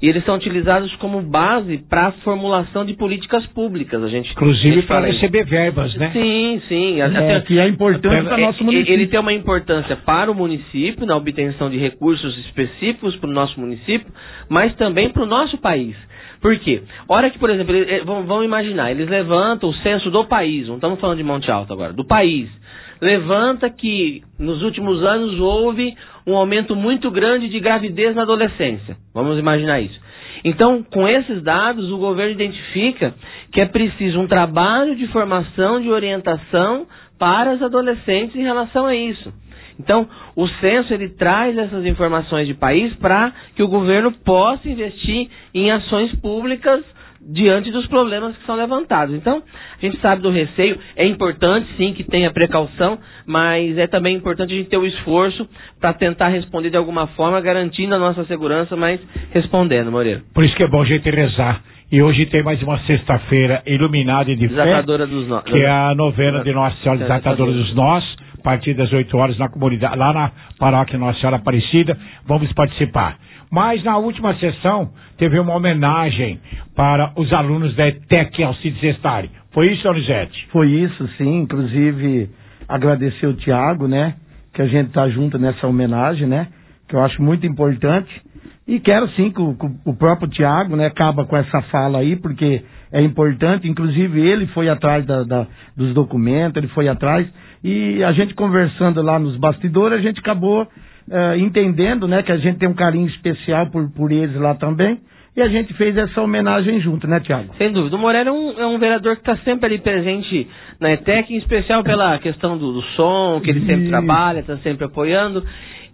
e eles são utilizados como base para a formulação de políticas públicas. A gente, Inclusive para fala receber verbas, né? Sim, sim. É, Até, que é importante para o nosso município. Ele tem uma importância para o município, na obtenção de recursos específicos para o nosso município, mas também para o nosso país. Por quê? Hora que, por exemplo, eles, vão, vão imaginar, eles levantam o censo do país, não estamos falando de Monte Alto agora, do país. Levanta que nos últimos anos houve um aumento muito grande de gravidez na adolescência. Vamos imaginar isso. Então, com esses dados, o governo identifica que é preciso um trabalho de formação, de orientação para as adolescentes em relação a isso. Então, o censo ele traz essas informações de país para que o governo possa investir em ações públicas diante dos problemas que são levantados. Então, a gente sabe do receio, é importante sim que tenha precaução, mas é também importante a gente ter o esforço para tentar responder de alguma forma, garantindo a nossa segurança, mas respondendo, Moreira. Por isso que é bom a gente rezar. E hoje tem mais uma sexta-feira iluminada e de Desatadora fé, dos nós. que é a novena de Nossa Senhora Desatadora dos Nós, a partir das oito horas na comunidade, lá na paróquia Nossa Senhora Aparecida, vamos participar. Mas na última sessão teve uma homenagem para os alunos da ETEC Alcides Estari. Foi isso, Donizete? Foi isso, sim. Inclusive, agradecer o Tiago, né? Que a gente tá junto nessa homenagem, né? Que eu acho muito importante. E quero, sim, que o, que o próprio Tiago, né? Acaba com essa fala aí, porque é importante. Inclusive, ele foi atrás da, da, dos documentos, ele foi atrás. E a gente conversando lá nos bastidores, a gente acabou... Uh, entendendo, né, que a gente tem um carinho especial por, por eles lá também, e a gente fez essa homenagem junto, né, Tiago? Sem dúvida. O Moreira é um, é um vereador que está sempre ali presente na ETEC, em especial pela questão do, do som, que ele sempre trabalha, está sempre apoiando,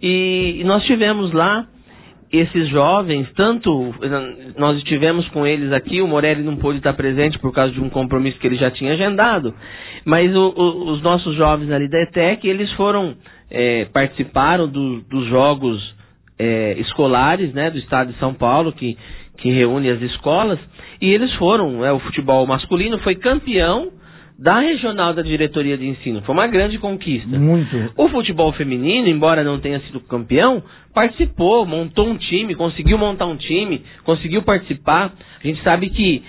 e, e nós tivemos lá esses jovens, tanto nós estivemos com eles aqui, o Morelli não pôde estar presente por causa de um compromisso que ele já tinha agendado, mas o, o, os nossos jovens ali da ETEC, eles foram, é, participaram do, dos jogos é, escolares, né, do estado de São Paulo, que, que reúne as escolas, e eles foram, é, o futebol masculino foi campeão da regional da diretoria de ensino. Foi uma grande conquista. Muito. O futebol feminino, embora não tenha sido campeão, participou, montou um time, conseguiu montar um time, conseguiu participar. A gente sabe que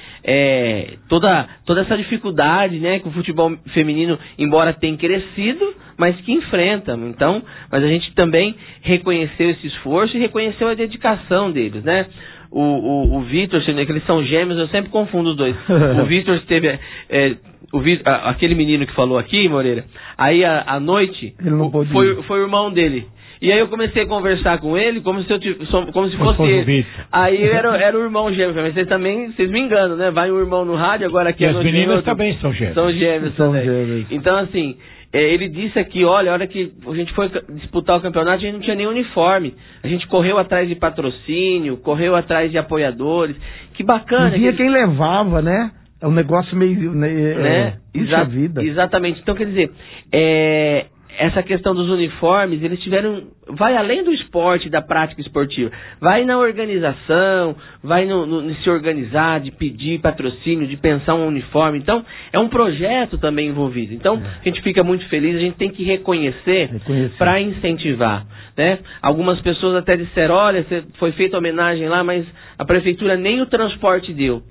é, toda, toda essa dificuldade, né, que o futebol feminino, embora tenha crescido, mas que enfrenta. Então, mas a gente também reconheceu esse esforço e reconheceu a dedicação deles, né? O, o, o Vitor, que eles são gêmeos, eu sempre confundo os dois. O Vitor teve... É, o Vitor, aquele menino que falou aqui, Moreira, aí à noite o, foi, foi o irmão dele. E aí eu comecei a conversar com ele como se, eu tivesse, como se fosse ele. Aí era, era o irmão gêmeo. Mas vocês também, vocês me enganam, né? Vai um irmão no rádio, agora aqui... E é as meninas outro, também são gêmeos. São gêmeos são também. Gêmeos. Então, assim... É, ele disse aqui, olha, a hora que a gente foi disputar o campeonato, a gente não tinha nem uniforme. A gente correu atrás de patrocínio, correu atrás de apoiadores. Que bacana. Não via que... quem levava, né? É um negócio meio... Né? né? É, Exa vida. Exatamente. Então, quer dizer, é... essa questão dos uniformes, eles tiveram... Vai além do esporte, da prática esportiva. Vai na organização, vai no, no, no se organizar, de pedir patrocínio, de pensar um uniforme. Então, é um projeto também envolvido. Então, é. a gente fica muito feliz, a gente tem que reconhecer, reconhecer. para incentivar. Né? Algumas pessoas até disseram, olha, foi feita homenagem lá, mas a prefeitura nem o transporte deu.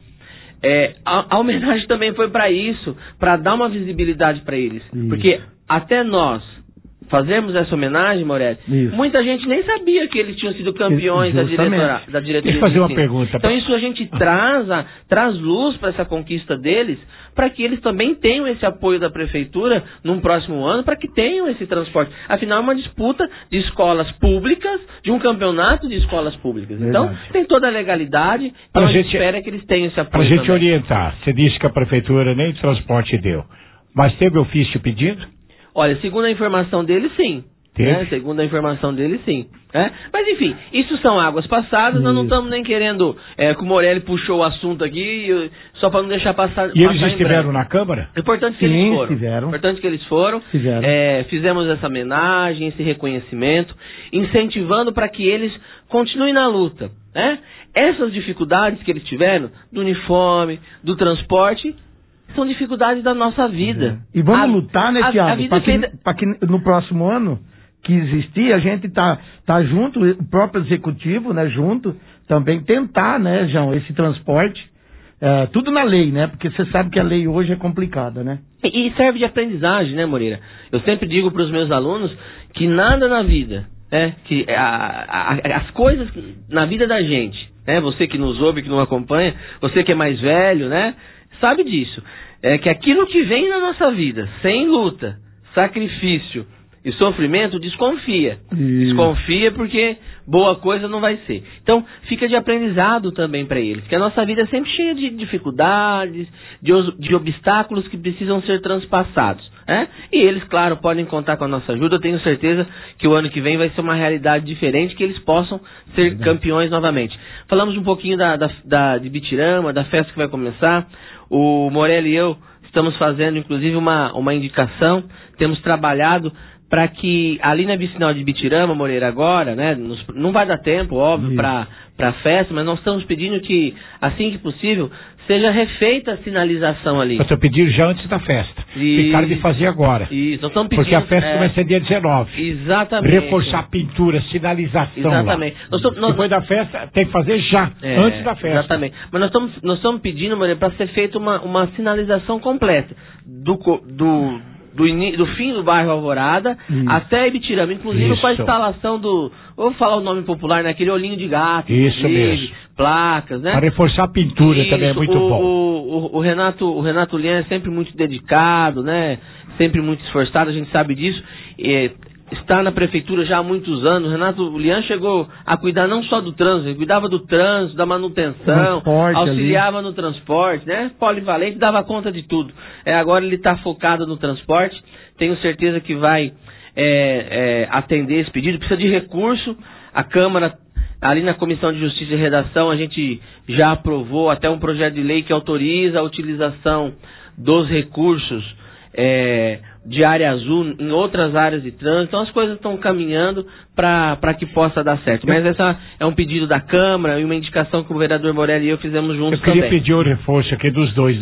É, a, a homenagem também foi para isso, para dar uma visibilidade para eles. Isso. Porque até nós fazermos essa homenagem, Moretti, muita gente nem sabia que eles tinham sido campeões da, diretora, da diretoria. Deixa eu fazer uma pergunta. Então isso a gente traz, a, traz luz para essa conquista deles, para que eles também tenham esse apoio da prefeitura num próximo ano, para que tenham esse transporte. Afinal, é uma disputa de escolas públicas, de um campeonato de escolas públicas. Verdade. Então, tem toda a legalidade, então a gente espera que eles tenham esse apoio. Para a gente também. orientar, você disse que a prefeitura nem transporte deu, mas teve ofício pedindo? Olha, segundo a informação dele, sim. Né? Segundo a informação dele, sim. É? Mas, enfim, isso são águas passadas, isso. Nós não estamos nem querendo... É, que o Morelli puxou o assunto aqui, só para não deixar passar... E eles estiveram na Câmara? É importante que sim, eles foram. Estiveram. Importante que eles foram. É, fizemos essa homenagem, esse reconhecimento, incentivando para que eles continuem na luta. Né? Essas dificuldades que eles tiveram, do uniforme, do transporte... são dificuldades da nossa vida. E vamos a, lutar, né, Tiago? Para que, feita... que no próximo ano que existir, a gente tá, tá junto, o próprio executivo, né, junto, também tentar, né, João, esse transporte, é, tudo na lei, né, porque você sabe que a lei hoje é complicada, né. E, e serve de aprendizagem, né, Moreira? Eu sempre digo para os meus alunos que nada na vida, né, que a, a, as coisas na vida da gente, né, você que nos ouve, que nos acompanha, você que é mais velho, né, sabe disso, é que aquilo que vem na nossa vida, sem luta, sacrifício e sofrimento, desconfia. Isso. Desconfia porque boa coisa não vai ser. Então, fica de aprendizado também para eles, que a nossa vida é sempre cheia de dificuldades, de, de obstáculos que precisam ser transpassados. Né? E eles, claro, podem contar com a nossa ajuda. Eu tenho certeza que o ano que vem vai ser uma realidade diferente, que eles possam ser campeões novamente. Falamos um pouquinho da, da, da, de Bitirama, da festa que vai começar. O Morelli e eu estamos fazendo, inclusive, uma, uma indicação. Temos trabalhado para que ali na vicinal de Bitirama, Moreira, agora, né, nos, não vai dar tempo, óbvio, para a festa, mas nós estamos pedindo que, assim que possível, seja refeita a sinalização ali. Eu estou pedindo já antes da festa. E... Ficaram de fazer agora. Isso, nós estamos pedindo... Porque a festa é... vai ser dia dezenove. Exatamente. Reforçar pintura, sinalização. Exatamente. Nós estamos, nós... Depois da festa, tem que fazer já, é, antes da festa. Exatamente. Mas nós estamos, nós estamos pedindo, Moreira, para ser feita uma, uma sinalização completa do... do Do, in... do fim do bairro Alvorada Isso. até Ibitirama, inclusive Isso. com a instalação do, vou falar o nome popular, né? Aquele olhinho de gato, Isso mesmo. placas, né? Para reforçar a pintura Isso. também é muito o, bom. O, o, o Renato, o Renato Lian é sempre muito dedicado, né? Sempre muito esforçado, a gente sabe disso. E, está na prefeitura já há muitos anos. O Renato Lian chegou a cuidar não só do trânsito, ele cuidava do trânsito, da manutenção, auxiliava ali no transporte, né? Polivalente, dava conta de tudo. É, agora ele está focado no transporte. Tenho certeza que vai é, é, atender esse pedido. Precisa de recurso. A Câmara, ali na Comissão de Justiça e Redação, a gente já aprovou até um projeto de lei que autoriza a utilização dos recursos é, de área azul em outras áreas de trânsito. Então as coisas estão caminhando para que possa dar certo. Mas essa é um pedido da Câmara e uma indicação que o vereador Morelli e eu fizemos juntos também. Eu queria também. pedir o reforço aqui dos dois.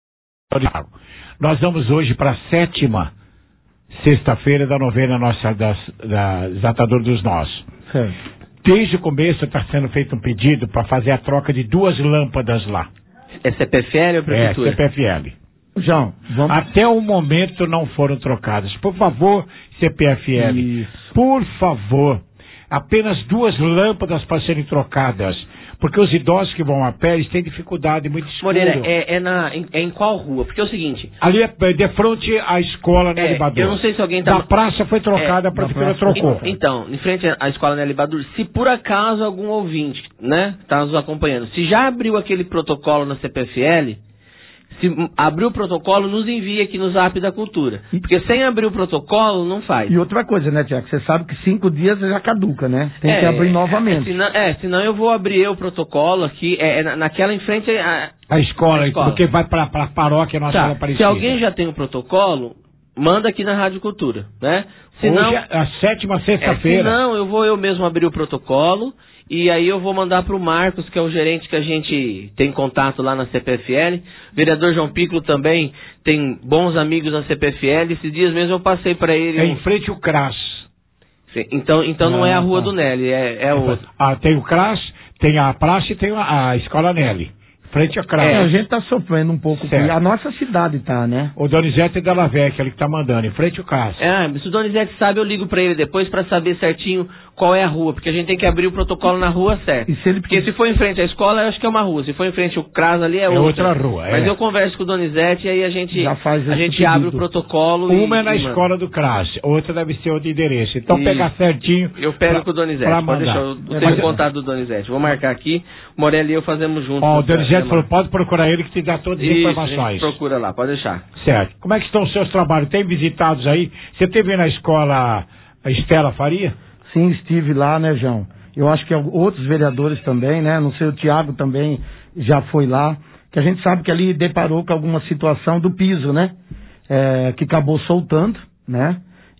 Nós vamos hoje para a sétima sexta-feira da novena nossa das, da Desatador dos Nós. Certo. Desde o começo está sendo feito um pedido para fazer a troca de duas lâmpadas lá. É C P F L ou Prefeitura? É, C P F L. João, vamos... Até o momento não foram trocadas. Por favor, C P F L, Isso. por favor, apenas duas lâmpadas para serem trocadas. Porque os idosos que vão a pé, eles têm dificuldade muito escuro. Moreira, é, é, na, em, é em qual rua? Porque é o seguinte... Ali é de frente à escola Nelly é, Badur. Eu não sei se alguém tá... Da praça foi trocada, é, a prefeitura trocou. Então, em frente à escola Nelly Badur, se por acaso algum ouvinte, né, está nos acompanhando, se já abriu aquele protocolo na C P F L... Se abrir o protocolo, nos envia aqui no Zap da Cultura. Porque sem abrir o protocolo, não faz. E outra coisa, né, Tiago? Você sabe que cinco dias já caduca, né? Tem é, que abrir novamente. É senão, é, senão eu vou abrir o protocolo aqui, é, é naquela em frente à a escola, a escola. Porque vai para a paróquia Nossa Senhora tá. Aparecida. Se alguém já tem o protocolo, manda aqui na Rádio Cultura, né? Senão, hoje é a sétima sexta-feira. É, senão eu vou eu mesmo abrir o protocolo e aí eu vou mandar para o Marcos, que é o gerente que a gente tem contato lá na C P F L. O vereador João Piccolo também tem bons amigos na C P F L. Esses dias mesmo eu passei para ele... É um... em frente ao C R A S. Sim, então então não, não é a rua tá. do Nelly, é, é o... Ah, tem o C R A S, tem a praça e tem a, a escola Nelly. Frente ao C R A S. É, a gente está sofrendo um pouco. Certo. A nossa cidade tá, né? O Donizete Della Vecchia, ele que tá mandando, em frente ao C R A S. É, se o Donizete sabe, eu ligo para ele depois para saber certinho qual é a rua, porque a gente tem que abrir o protocolo na rua certa. E se ele... Porque se for em frente à escola, eu acho que é uma rua. Se for em frente ao C R A S ali, é, é outra. outra rua. Mas é. eu converso com o Donizete e aí a gente, Já faz a gente abre o protocolo. Uma e, é na e escola do C R A S, outra deve ser outro endereço. Então e... pegar certinho. Eu pego pra, com o Donizete. Pode deixar, eu tenho Mas... o contato do Donizete. Vou marcar aqui. Morelli e eu fazemos juntos. Ó, o Donizete falou, pode procurar ele que te dá todas as Isso, informações. A gente procura lá, pode deixar. Certo. Como é que estão os seus trabalhos? Tem visitados aí? Você esteve na escola a Estela Faria? Sim, estive lá, né, João? Eu acho que outros vereadores também, né? Não sei, o Tiago também já foi lá. Que a gente sabe que ali deparou com alguma situação do piso, né? É, que acabou soltando, né?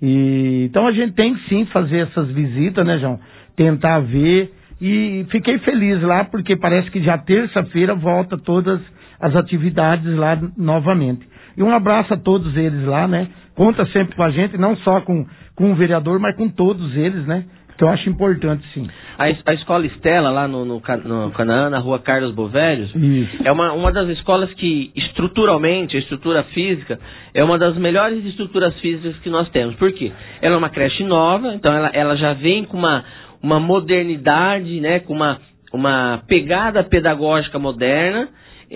E, então a gente tem que sim fazer essas visitas, né, João? Tentar ver. E fiquei feliz lá, porque parece que já terça-feira volta todas as atividades lá novamente. E um abraço a todos eles lá, né? Conta sempre com a gente, não só com, com o vereador, mas com todos eles, né? Que eu acho importante, sim. A, es- a escola Estela, lá no, no, Ca- no Canaã, na rua Carlos Bovelhos, é uma, uma das escolas que, estruturalmente, a estrutura física, é uma das melhores estruturas físicas que nós temos. Por quê? Ela é uma creche nova, então ela, ela já vem com uma, uma modernidade, né, com uma, uma pegada pedagógica moderna.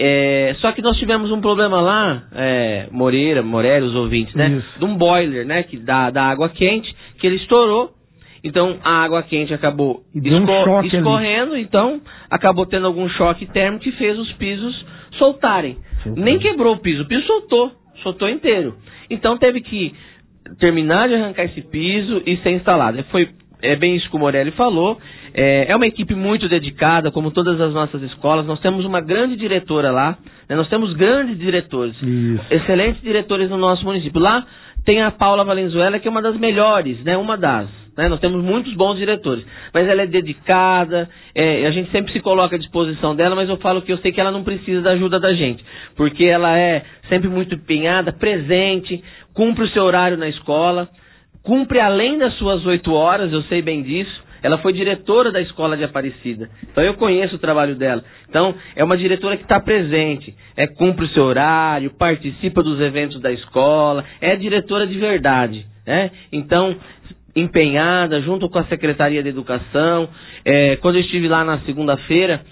É, só que nós tivemos um problema lá, é, Moreira, Morelli, os ouvintes, né? Isso. De um boiler, né? Que dá, da água quente, que ele estourou. Então a água quente acabou E deu um esco- choque ali. escorrendo, então acabou tendo algum choque térmico que fez os pisos soltarem. Nem quebrou o piso, o piso soltou, soltou inteiro. Então teve que terminar de arrancar esse piso e ser instalado. Foi é bem isso que o Morelli falou. É, é uma equipe muito dedicada, como todas as nossas escolas. Nós temos uma grande diretora lá, né? Nós temos grandes diretores, excelentes diretores no nosso município. Lá tem a Paula Valenzuela, que é uma das melhores, né? Uma das. Né? Nós temos muitos bons diretores, mas ela é dedicada, é, a gente sempre se coloca à disposição dela, mas eu falo que eu sei que ela não precisa da ajuda da gente, porque ela é sempre muito empenhada, presente, cumpre o seu horário na escola, cumpre além das suas oito horas, eu sei bem disso. Ela foi diretora da escola de Aparecida, então eu conheço o trabalho dela. Então é uma diretora que está presente, é, cumpre o seu horário, participa dos eventos da escola, é diretora de verdade, né? Então empenhada, junto com a Secretaria de Educação. É, quando eu estive lá na segunda-feira,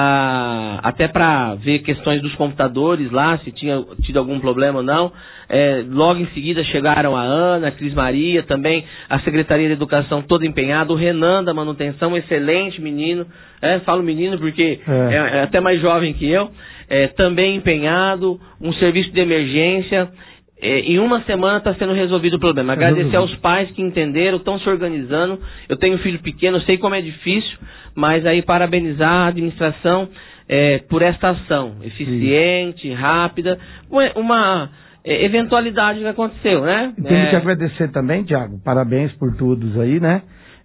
ah, até para ver questões dos computadores lá, se tinha tido algum problema ou não, é, logo em seguida chegaram a Ana, a Cris Maria, também a Secretaria de Educação toda empenhada, o Renan da manutenção, um excelente menino, é, falo menino porque É. é, é até mais jovem que eu, é, também empenhado, um serviço de emergência. É, em uma semana está sendo resolvido o problema. Agradecer aos pais que entenderam, estão se organizando. Eu tenho um filho pequeno, eu sei como é difícil, mas aí parabenizar a administração é, por esta ação eficiente, rápida, uma, uma é, eventualidade que aconteceu, né? E temos É, que agradecer também, Tiago, parabéns por todos aí, né?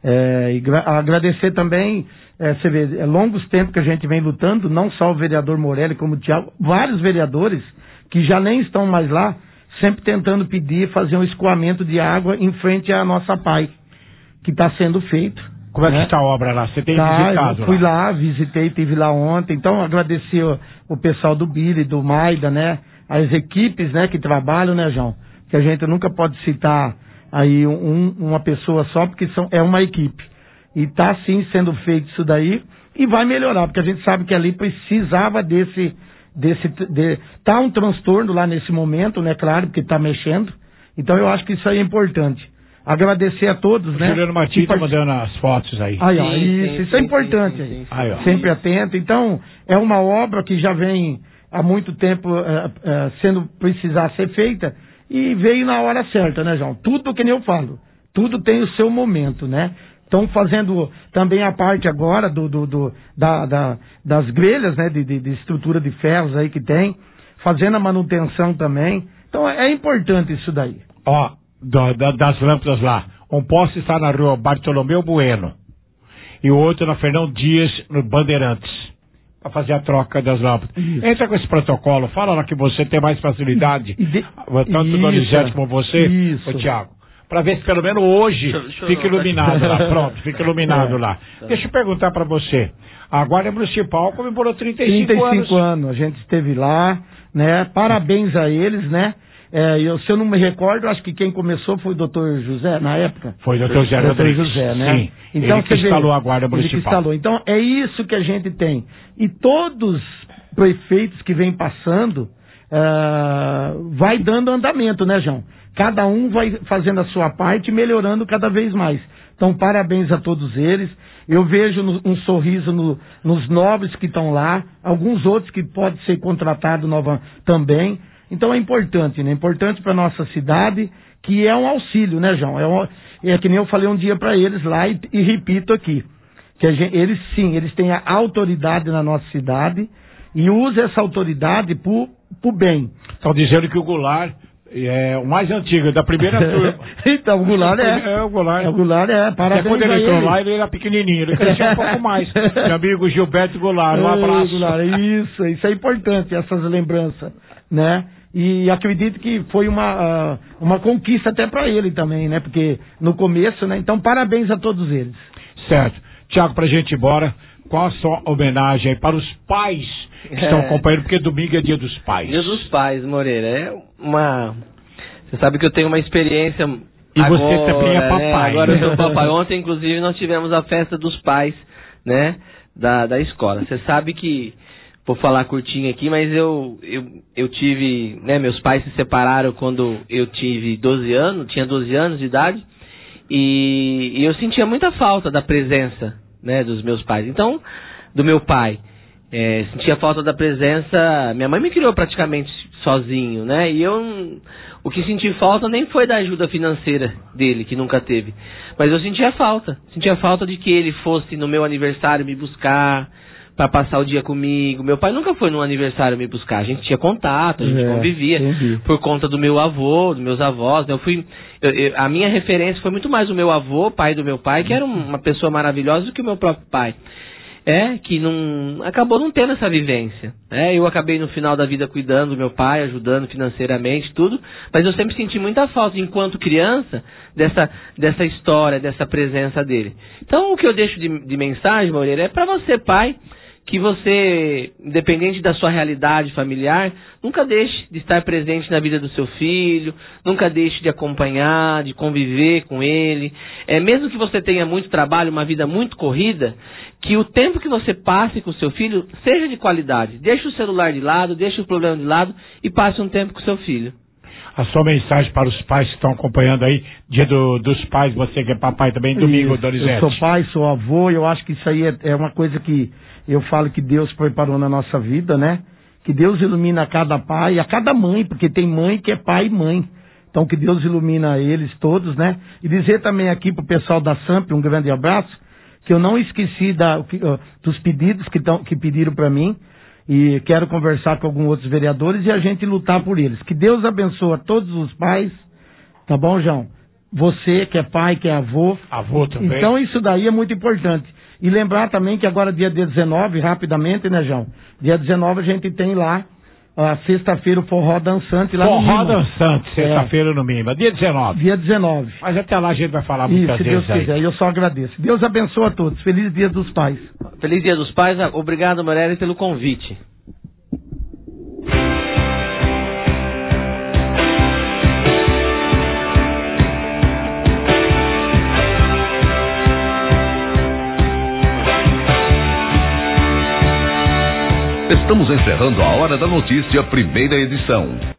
É, e gra- agradecer também, é, você vê, é longos tempos que a gente vem lutando, não só o vereador Morelli, como o Tiago, vários vereadores que já nem estão mais lá, sempre tentando pedir, fazer um escoamento de água em frente à nossa P A I, que está sendo feito. Como é que né? está a obra lá? Você tem Tá, visitado eu fui lá? lá, visitei, estive lá ontem. Então, agradecer o, o pessoal do Billy, do Maida, né? As equipes, né, que trabalham, né, João? Que a gente nunca pode citar aí um, uma pessoa só, porque são, é uma equipe. E está, sim, sendo feito isso daí. E vai melhorar, porque a gente sabe que ali precisava desse... desse de, tá um transtorno lá nesse momento, né? Claro, porque está mexendo. Então, eu acho que isso aí é importante. Agradecer a todos, O né? Juliano Martins está Que part- mandando as fotos aí. Aí, ó, Sim, isso, sim, isso é sim, importante sim, aí. sim, sim. Aí, ó. Sempre atento. Então, é uma obra que já vem há muito tempo eh, eh, sendo precisar ser feita e veio na hora certa, né, João? Tudo que nem eu falo, tudo tem o seu momento, né? Estão fazendo também a parte agora do, do, do- da, da- das grelhas, né, de, de- de estrutura de ferros aí que tem, fazendo a manutenção também. Então, é importante isso daí. Ó, da- da- das lâmpadas lá. Um poste está na rua Bartolomeu Bueno e o outro na Fernão Dias, no Bandeirantes, para fazer a troca das lâmpadas. Entra com esse protocolo, fala lá que você tem mais facilidade, tanto Isso. Donizete como você, Isso. ô Tiago, para ver se pelo menos hoje Deixa eu- deixa eu fica não- iluminado lá. Pronto, fica iluminado É. lá. Deixa eu perguntar para você. A Guarda Municipal comemorou trinta e cinco, trinta e anos. cinco anos, a gente esteve lá, né? Parabéns a eles, né? É, eu, se eu não me recordo, acho que quem começou foi o doutor José, na época. Foi o doutor José doutor Rodrigues. José, né? Sim, ele que você vê, instalou a Guarda ele que Municipal. instalou. Então, é isso que a gente tem. E todos os prefeitos que vêm passando, ah, vai dando andamento, né, João? Cada um vai fazendo a sua parte e melhorando cada vez mais. Então, parabéns a todos eles. Eu vejo no- um sorriso no- nos novos que estão lá, alguns outros que podem ser contratados nova também. Então é importante, né? Importante para nossa cidade, que é um auxílio, né, João? É, um- é que nem eu falei um dia para eles lá e, e repito aqui, que a gente- eles sim, eles têm a autoridade na nossa cidade e usam essa autoridade pro, pro bem. Estão dizendo que o Goulart É o mais antigo, da primeira turma. Então, o Goulart é. É, o Goulart. É, o Goulart é, parabéns. Até quando ele a entrou ele. lá, ele era pequenininho, ele cresceu um pouco mais. Meu amigo Gilberto Goulart, um Ei, abraço. Goulart, isso, isso é importante, essas lembranças, né? E acredito que foi uma, uh, uma conquista até para ele também, né? Porque no começo, né? Então, parabéns a todos eles. Certo. Tiago, pra gente ir embora, qual a sua homenagem aí para os pais que É. estão acompanhando, porque domingo é dia dos pais. Dia dos pais, Moreira, é uma... Você sabe que eu tenho uma experiência E agora, você também é né? papai. Agora eu sou papai. Ontem, inclusive, nós tivemos a festa dos pais, né, da, da escola. Você sabe que, vou falar curtinho aqui, mas eu, eu, eu tive, né, meus pais se separaram quando eu tive doze anos, tinha doze anos de idade, e, e eu sentia muita falta da presença, né, dos meus pais. Então, do meu pai. É, sentia falta da presença. Minha mãe me criou praticamente sozinho, né? E eu, o que senti falta nem foi da ajuda financeira dele, que nunca teve, mas eu sentia falta. Sentia falta de que ele fosse no meu aniversário me buscar para passar o dia comigo. Meu pai nunca foi no aniversário me buscar. A gente tinha contato, a gente É, convivia entendi. por conta do meu avô, dos meus avós. Eu fui, eu- eu- a minha referência foi muito mais o meu avô, pai do meu pai, que era um- uma pessoa maravilhosa, do que o meu próprio pai. É, que não acabou não tendo essa vivência. É, eu acabei no final da vida cuidando do meu pai, ajudando financeiramente, tudo, mas eu sempre senti muita falta, enquanto criança, dessa, dessa história, dessa presença dele. Então, o que eu deixo de, de mensagem, Moreira, é para você, pai, que você, independente da sua realidade familiar, nunca deixe de estar presente na vida do seu filho, nunca deixe de acompanhar, de conviver com ele. É, mesmo que você tenha muito trabalho, uma vida muito corrida, que o tempo que você passe com o seu filho seja de qualidade. Deixe o celular de lado, deixe o problema de lado e passe um tempo com o seu filho. A sua mensagem para os pais que estão acompanhando aí, dia do- dos pais, você que é papai também, domingo, Isso. Donizete. Eu sou pai, sou avô, eu acho que isso aí é, é uma coisa que eu falo que Deus preparou na nossa vida, né? Que Deus ilumina a cada pai, a cada mãe, porque tem mãe que é pai e mãe. Então que Deus ilumina eles todos, né? E dizer também aqui pro pessoal da SAMP, um grande abraço, que eu não esqueci da, que, ó, dos pedidos que, tão, que pediram para mim, e quero conversar com alguns outros vereadores e a gente lutar por eles. Que Deus abençoe a todos os pais, tá bom, João? Você que é pai, que é avô. Avô também. Então isso daí é muito importante. E lembrar também que agora dia dezenove, rapidamente, né, João? Dia dezenove a gente tem lá, a sexta-feira, o Forró Dançante lá no Forró Mima. Dançante, sexta-feira no Mima, dia dezenove. Dia dezenove. Mas até lá a gente vai falar Isso, muitas se vezes Deus aí. quiser, eu só agradeço. Deus abençoe a todos. Feliz Dia dos Pais. Feliz Dia dos Pais, obrigado, Moreira, pelo convite. Estamos encerrando a Hora da Notícia, primeira edição.